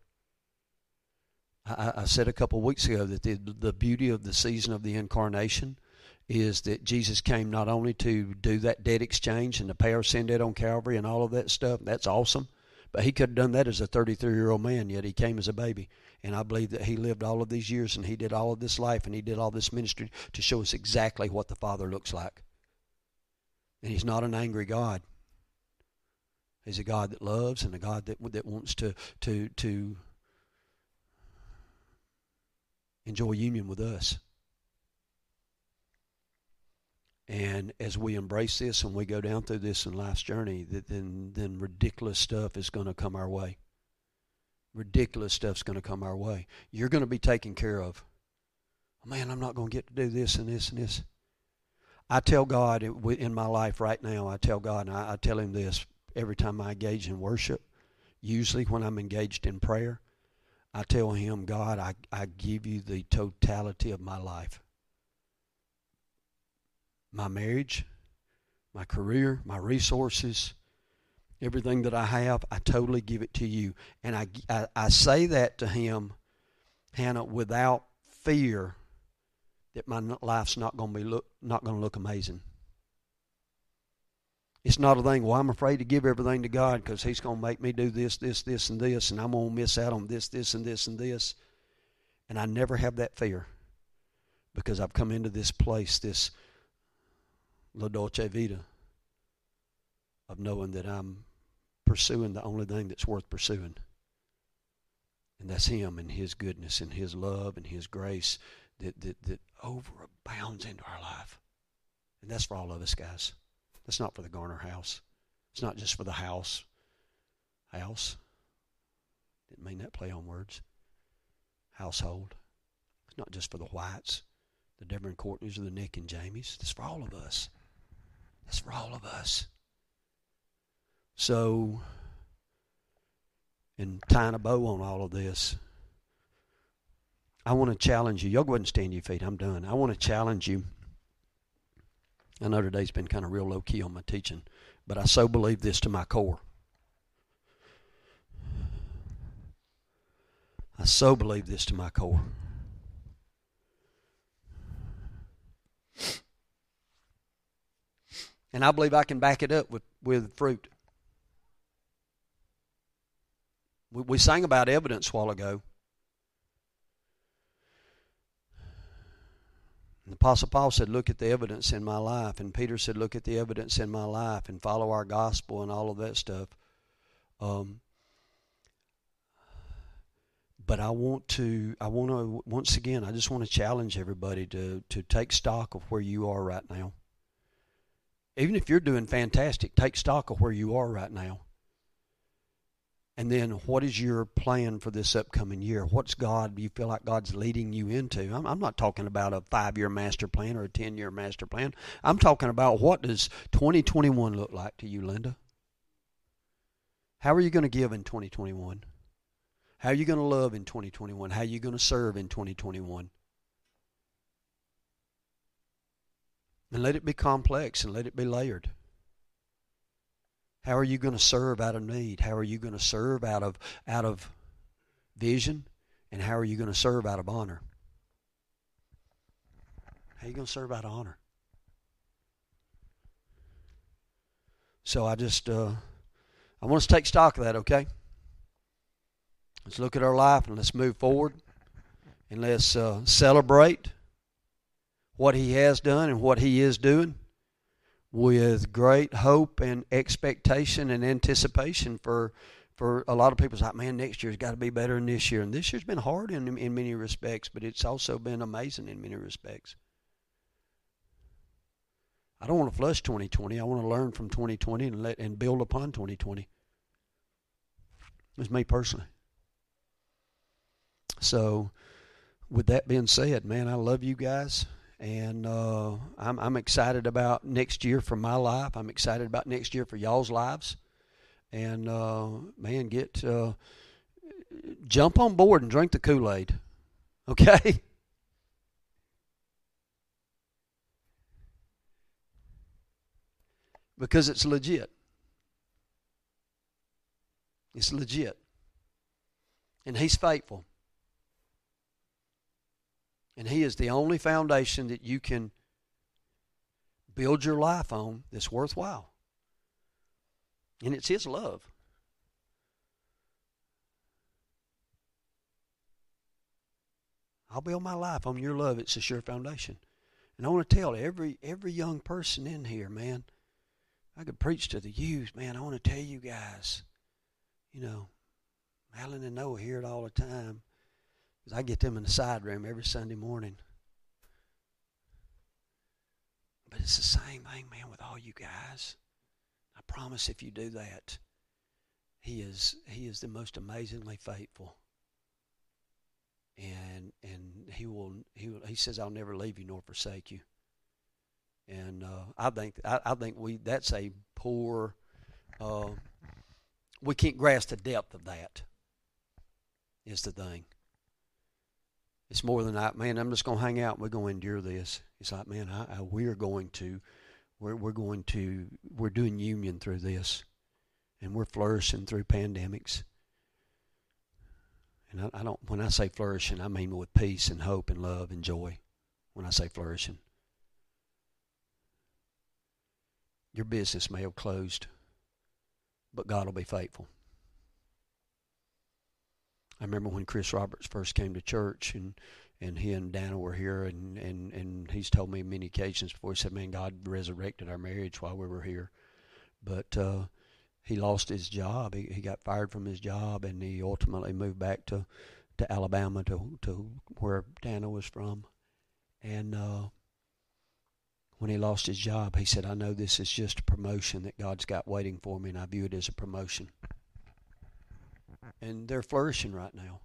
I, I said a couple of weeks ago that the, the beauty of the season of the incarnation is that Jesus came not only to do that debt exchange and to pay our sin debt on Calvary and all of that stuff. That's awesome. But he could have done that as a thirty-three-year-old man, yet he came as a baby. And I believe that he lived all of these years and he did all of this life and he did all this ministry to show us exactly what the Father looks like. And he's not an angry God. He's a God that loves and a God that that wants to to to enjoy union with us. And as we embrace this and we go down through this in life's journey, that then then ridiculous stuff is going to come our way. Ridiculous stuff's going to come our way. You're going to be taken care of. Oh, man, I'm not going to get to do this and this and this. I tell God in my life right now, I tell God, and I, I tell him this every time I engage in worship, usually when I'm engaged in prayer, I tell him, God, I, I give you the totality of my life. My marriage, my career, my resources, everything that I have, I totally give it to you. And I, I, I say that to him, Hannah, without fear that my life's not going to be look not going to look amazing. It's not a thing, well, I'm afraid to give everything to God because he's going to make me do this, this, this, and this, and I'm going to miss out on this, this, and this, and this. And I never have that fear because I've come into this place, this La Dolce Vita, of knowing that I'm pursuing the only thing that's worth pursuing. And that's him and his goodness and his love and his grace that, that, that overabounds into our life. And that's for all of us, guys. That's not for the Garner house. It's not just for the house. House. Didn't mean that play on words. Household. It's not just for the Whites, the Deborah and Courtneys, or the Nick and Jamies. It's for all of us. It's for all of us. So, in tying a bow on all of this, I want to challenge you. Y'all go ahead and stand to your feet. I'm done. I want to challenge you. I know today's been kind of real low-key on my teaching, but I so believe this to my core. I so believe this to my core. And I believe I can back it up with, with fruit. We, we sang about evidence a while ago. And the Apostle Paul said, look at the evidence in my life. And Peter said, look at the evidence in my life and follow our gospel and all of that stuff. Um, but I want to, I want to, once again, I just want to challenge everybody to, to take stock of where you are right now. Even if you're doing fantastic, take stock of where you are right now. And then what is your plan for this upcoming year? What's God, do you feel like God's leading you into? I'm, I'm not talking about a five-year master plan or a ten-year master plan. I'm talking about what does twenty twenty-one look like to you, Linda? How are you going to give in twenty twenty-one? How are you going to love in twenty twenty-one? How are you going to serve in twenty twenty-one? And let it be complex and let it be layered. How are you going to serve out of need? How are you going to serve out of out of vision? And how are you going to serve out of honor? How are you going to serve out of honor? So I just, uh, I want us to take stock of that, okay? Let's look at our life and let's move forward. And let's uh, celebrate what He has done and what He is doing, with great hope and expectation and anticipation for for a lot of people. It's like, man, next year's got to be better than this year. And this year's been hard in in many respects, but it's also been amazing in many respects. I don't want to flush twenty twenty. I want to learn from twenty twenty and let and build upon twenty twenty. It's me personally. So, with that being said, man, I love you guys. And uh, I'm, I'm excited about next year for my life. I'm excited about next year for y'all's lives. And, uh, man, get uh, jump on board and drink the Kool-Aid, okay? Because it's legit. It's legit. And He's faithful. And He is the only foundation that you can build your life on that's worthwhile. And it's His love. I'll build my life on your love. It's a sure foundation. And I want to tell every every young person in here, man, I could preach to the youth, man, I want to tell you guys, you know, Alan and Noah hear it all the time. I get them in the side room every Sunday morning. But it's the same thing, man, with all you guys. I promise if you do that, He is He is the most amazingly faithful. And and He will He will, He says, I'll never leave you nor forsake you. And uh, I think I, I think we that's a poor uh, we can't grasp the depth of that, is the thing. It's more than that, man, I'm just going to hang out and we're going to endure this. It's like, man, I, I, we're going to, we're, we're going to, we're doing union through this. And we're flourishing through pandemics. And I, I don't, when I say flourishing, I mean with peace and hope and love and joy. When I say flourishing. Your business may have closed, but God will be faithful. I remember when Chris Roberts first came to church, and, and he and Dana were here, and, and, and he's told me many occasions before, he said, man, God resurrected our marriage while we were here. But uh, he lost his job. He, he got fired from his job, and he ultimately moved back to, to Alabama, to, to where Dana was from. And uh, when he lost his job, he said, I know this is just a promotion that God's got waiting for me, and I view it as a promotion. And they're flourishing right now.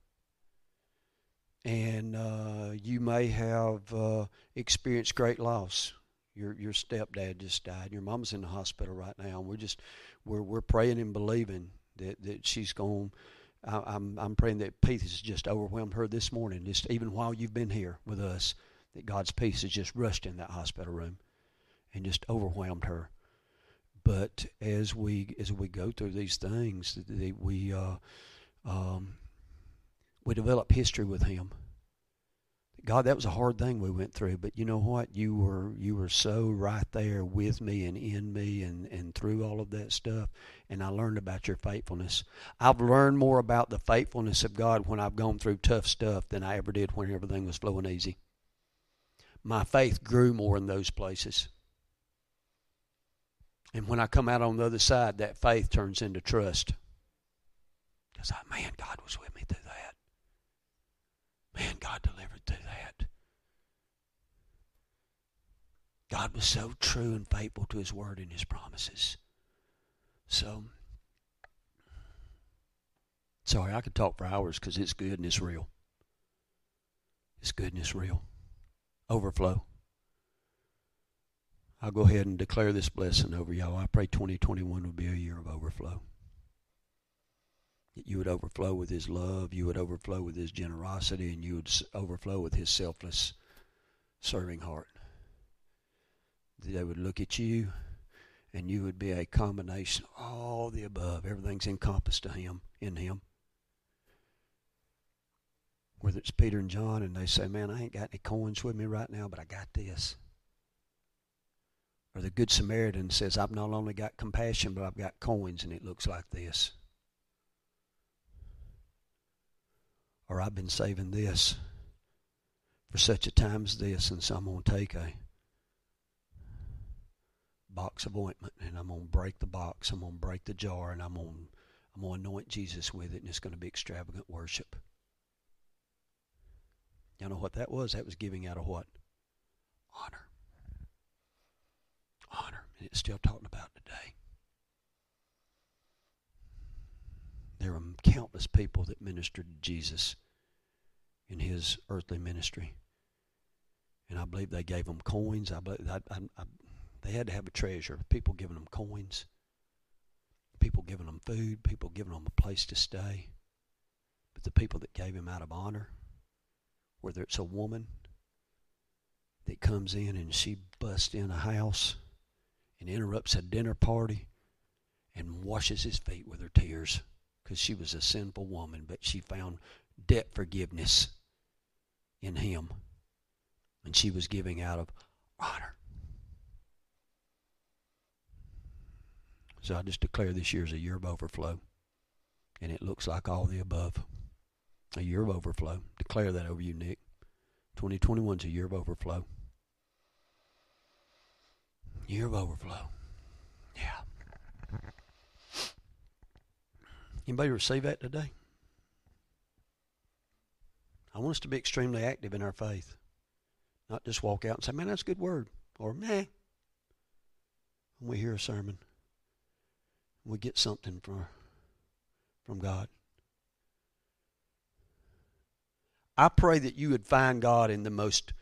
And uh, you may have uh, experienced great loss. Your your stepdad just died. Your mama's in the hospital right now. And we're just we're we're praying and believing that, that she's going. I'm I'm praying that peace has just overwhelmed her this morning. Just even while you've been here with us, that God's peace has just rushed in that hospital room and just overwhelmed her. But as we as we go through these things, we uh, um, we develop history with Him. God, that was a hard thing we went through, but you know what? You were you were so right there with me and in me and, and through all of that stuff, and I learned about your faithfulness. I've learned more about the faithfulness of God when I've gone through tough stuff than I ever did when everything was flowing easy. My faith grew more in those places. And when I come out on the other side, that faith turns into trust. Because, man, God was with me through that. Man, God delivered through that. God was so true and faithful to His word and His promises. So, sorry, I could talk for hours because it's good and it's real. It's good and it's real. Overflow. I'll go ahead and declare this blessing over y'all. I pray twenty twenty-one will be a year of overflow. That you would overflow with His love, you would overflow with His generosity, and you would overflow with His selfless serving heart. That they would look at you, and you would be a combination of all the above. Everything's encompassed to Him, in Him. Whether it's Peter and John, and they say, man, I ain't got any coins with me right now, but I got this. Or the Good Samaritan says, I've not only got compassion, but I've got coins, and it looks like this. Or I've been saving this for such a time as this, and so I'm going to take a box of ointment, and I'm going to break the box, I'm going to break the jar, and I'm going to, I'm going to anoint Jesus with it, and it's going to be extravagant worship. Y'all know what that was? That was giving out of what? Honor. Honor. And it's still talking about today. There were countless people that ministered to Jesus in His earthly ministry. And I believe they gave them coins. I believe I, I, I, they had to have a treasure. People giving them coins. People giving them food. People giving them a place to stay. But the people that gave Him out of honor, whether it's a woman that comes in and she busts in a house and interrupts a dinner party and washes His feet with her tears because she was a sinful woman, but she found debt forgiveness in Him, and she was giving out of honor. So I just declare this year is a year of overflow, and it looks like all the above. A year of overflow. Declare that over you, Nick. twenty twenty-one is a year of overflow. Year of overflow. Yeah. Anybody receive that today? I want us to be extremely active in our faith. Not just walk out and say, man, that's a good word. Or, meh. When we hear a sermon, we get something from, from God. I pray that you would find God in the most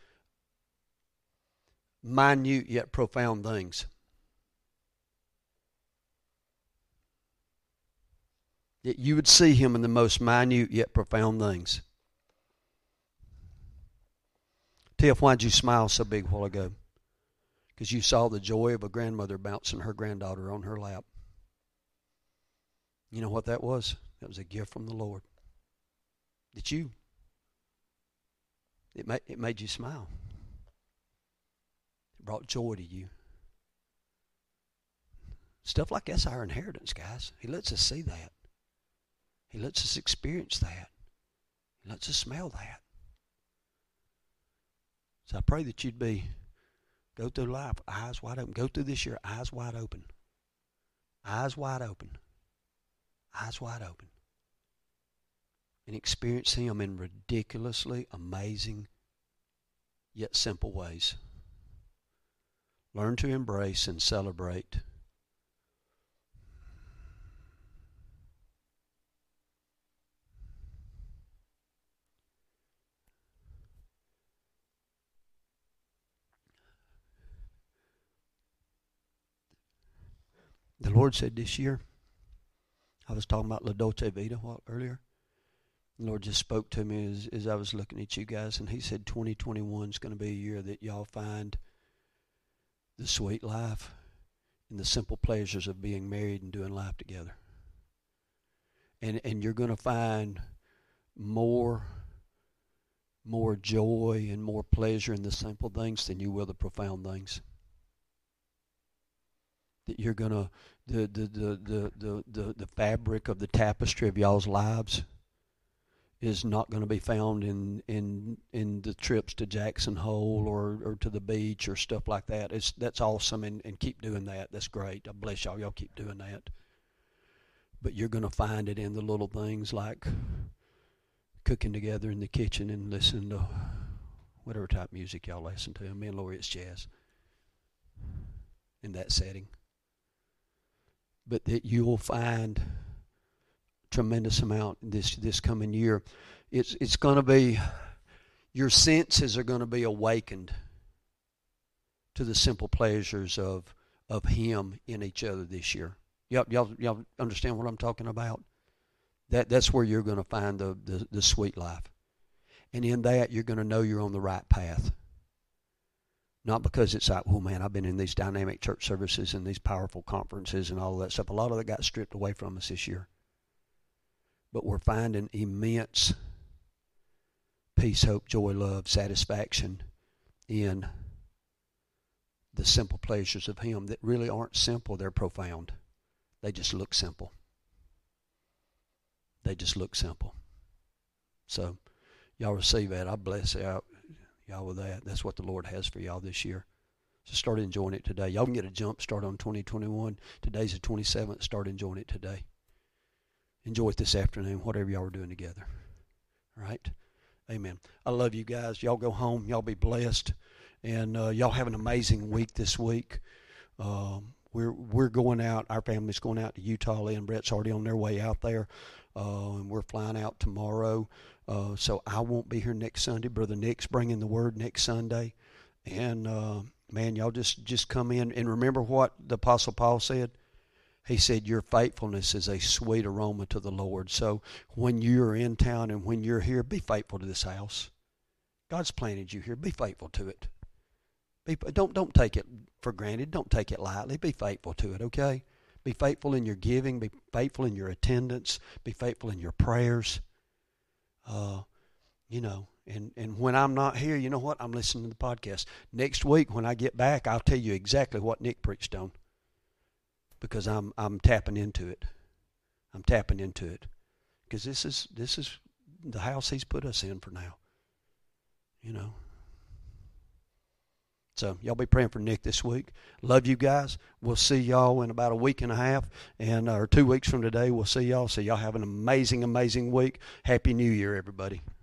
minute yet profound things. That you would see Him in the most minute yet profound things. Tiff, why'd you smile so big a while ago? Because you saw the joy of a grandmother bouncing her granddaughter on her lap. You know what that was? That was a gift from the Lord. That you It made, it made you smile. It brought joy to you. Stuff like that's our inheritance, guys. He lets us see that. He lets us experience that. He lets us smell that. So I pray that you'd be, go through life, eyes wide open. Go through this year, eyes wide open. Eyes wide open. Eyes wide open. And experience Him in ridiculously amazing yet simple ways. Learn to embrace and celebrate. The Lord said this year, I was talking about La Dolce Vita earlier. The Lord just spoke to me as, as I was looking at you guys, and He said twenty twenty-one is going to be a year that y'all find the sweet life and the simple pleasures of being married and doing life together. And and you're going to find more, more joy and more pleasure in the simple things than you will the profound things. That you're going to, the, the, the, the, the, the, the fabric of the tapestry of y'all's lives is not going to be found in, in in the trips to Jackson Hole or, or to the beach or stuff like that. It's that's awesome, and, and keep doing that. That's great. I bless y'all. Y'all keep doing that. But you're going to find it in the little things like cooking together in the kitchen and listening to whatever type of music y'all listen to. Me and Lori, it's jazz in that setting. But that you'll find tremendous amount this this coming year. It's it's going to be, your senses are going to be awakened to the simple pleasures of of Him in each other this year. Y'all y'all y'all understand what I'm talking about? That that's where you're going to find the, the the sweet life, and in that you're going to know you're on the right path. Not because it's like, oh man, I've been in these dynamic church services and these powerful conferences and all that stuff. A lot of it got stripped away from us this year. But we're finding immense peace, hope, joy, love, satisfaction in the simple pleasures of Him that really aren't simple, they're profound. They just look simple. They just look simple. So, y'all receive that. I bless y'all, y'all with that. That's what the Lord has for y'all this year. So start enjoying it today. Y'all can get a jump start on twenty twenty-one. Today's the twenty-seventh. Start enjoying it today. Enjoy it this afternoon, whatever y'all are doing together. All right? Amen. I love you guys. Y'all go home. Y'all be blessed. And uh, y'all have an amazing week this week. Um, we're we're going out. Our family's going out to Utah. Lee and Brett's already on their way out there. Uh, and we're flying out tomorrow. Uh, so I won't be here next Sunday. Brother Nick's bringing the word next Sunday. And, uh, man, y'all just, just come in. And remember what the Apostle Paul said? He said, your faithfulness is a sweet aroma to the Lord. So when you're in town and when you're here, be faithful to this house. God's planted you here. Be faithful to it. Be, don't, don't take it for granted. Don't take it lightly. Be faithful to it, okay? Be faithful in your giving. Be faithful in your attendance. Be faithful in your prayers. Uh, you know, and, and when I'm not here, you know what? I'm listening to the podcast. Next week when I get back, I'll tell you exactly what Nick preached on. Because I'm I'm tapping into it. I'm tapping into it. Because this is this is the house He's put us in for now. You know. So y'all be praying for Nick this week. Love you guys. We'll see y'all in about a week and a half, and or two weeks from today. We'll see y'all. So y'all have an amazing, amazing week. Happy New Year, everybody.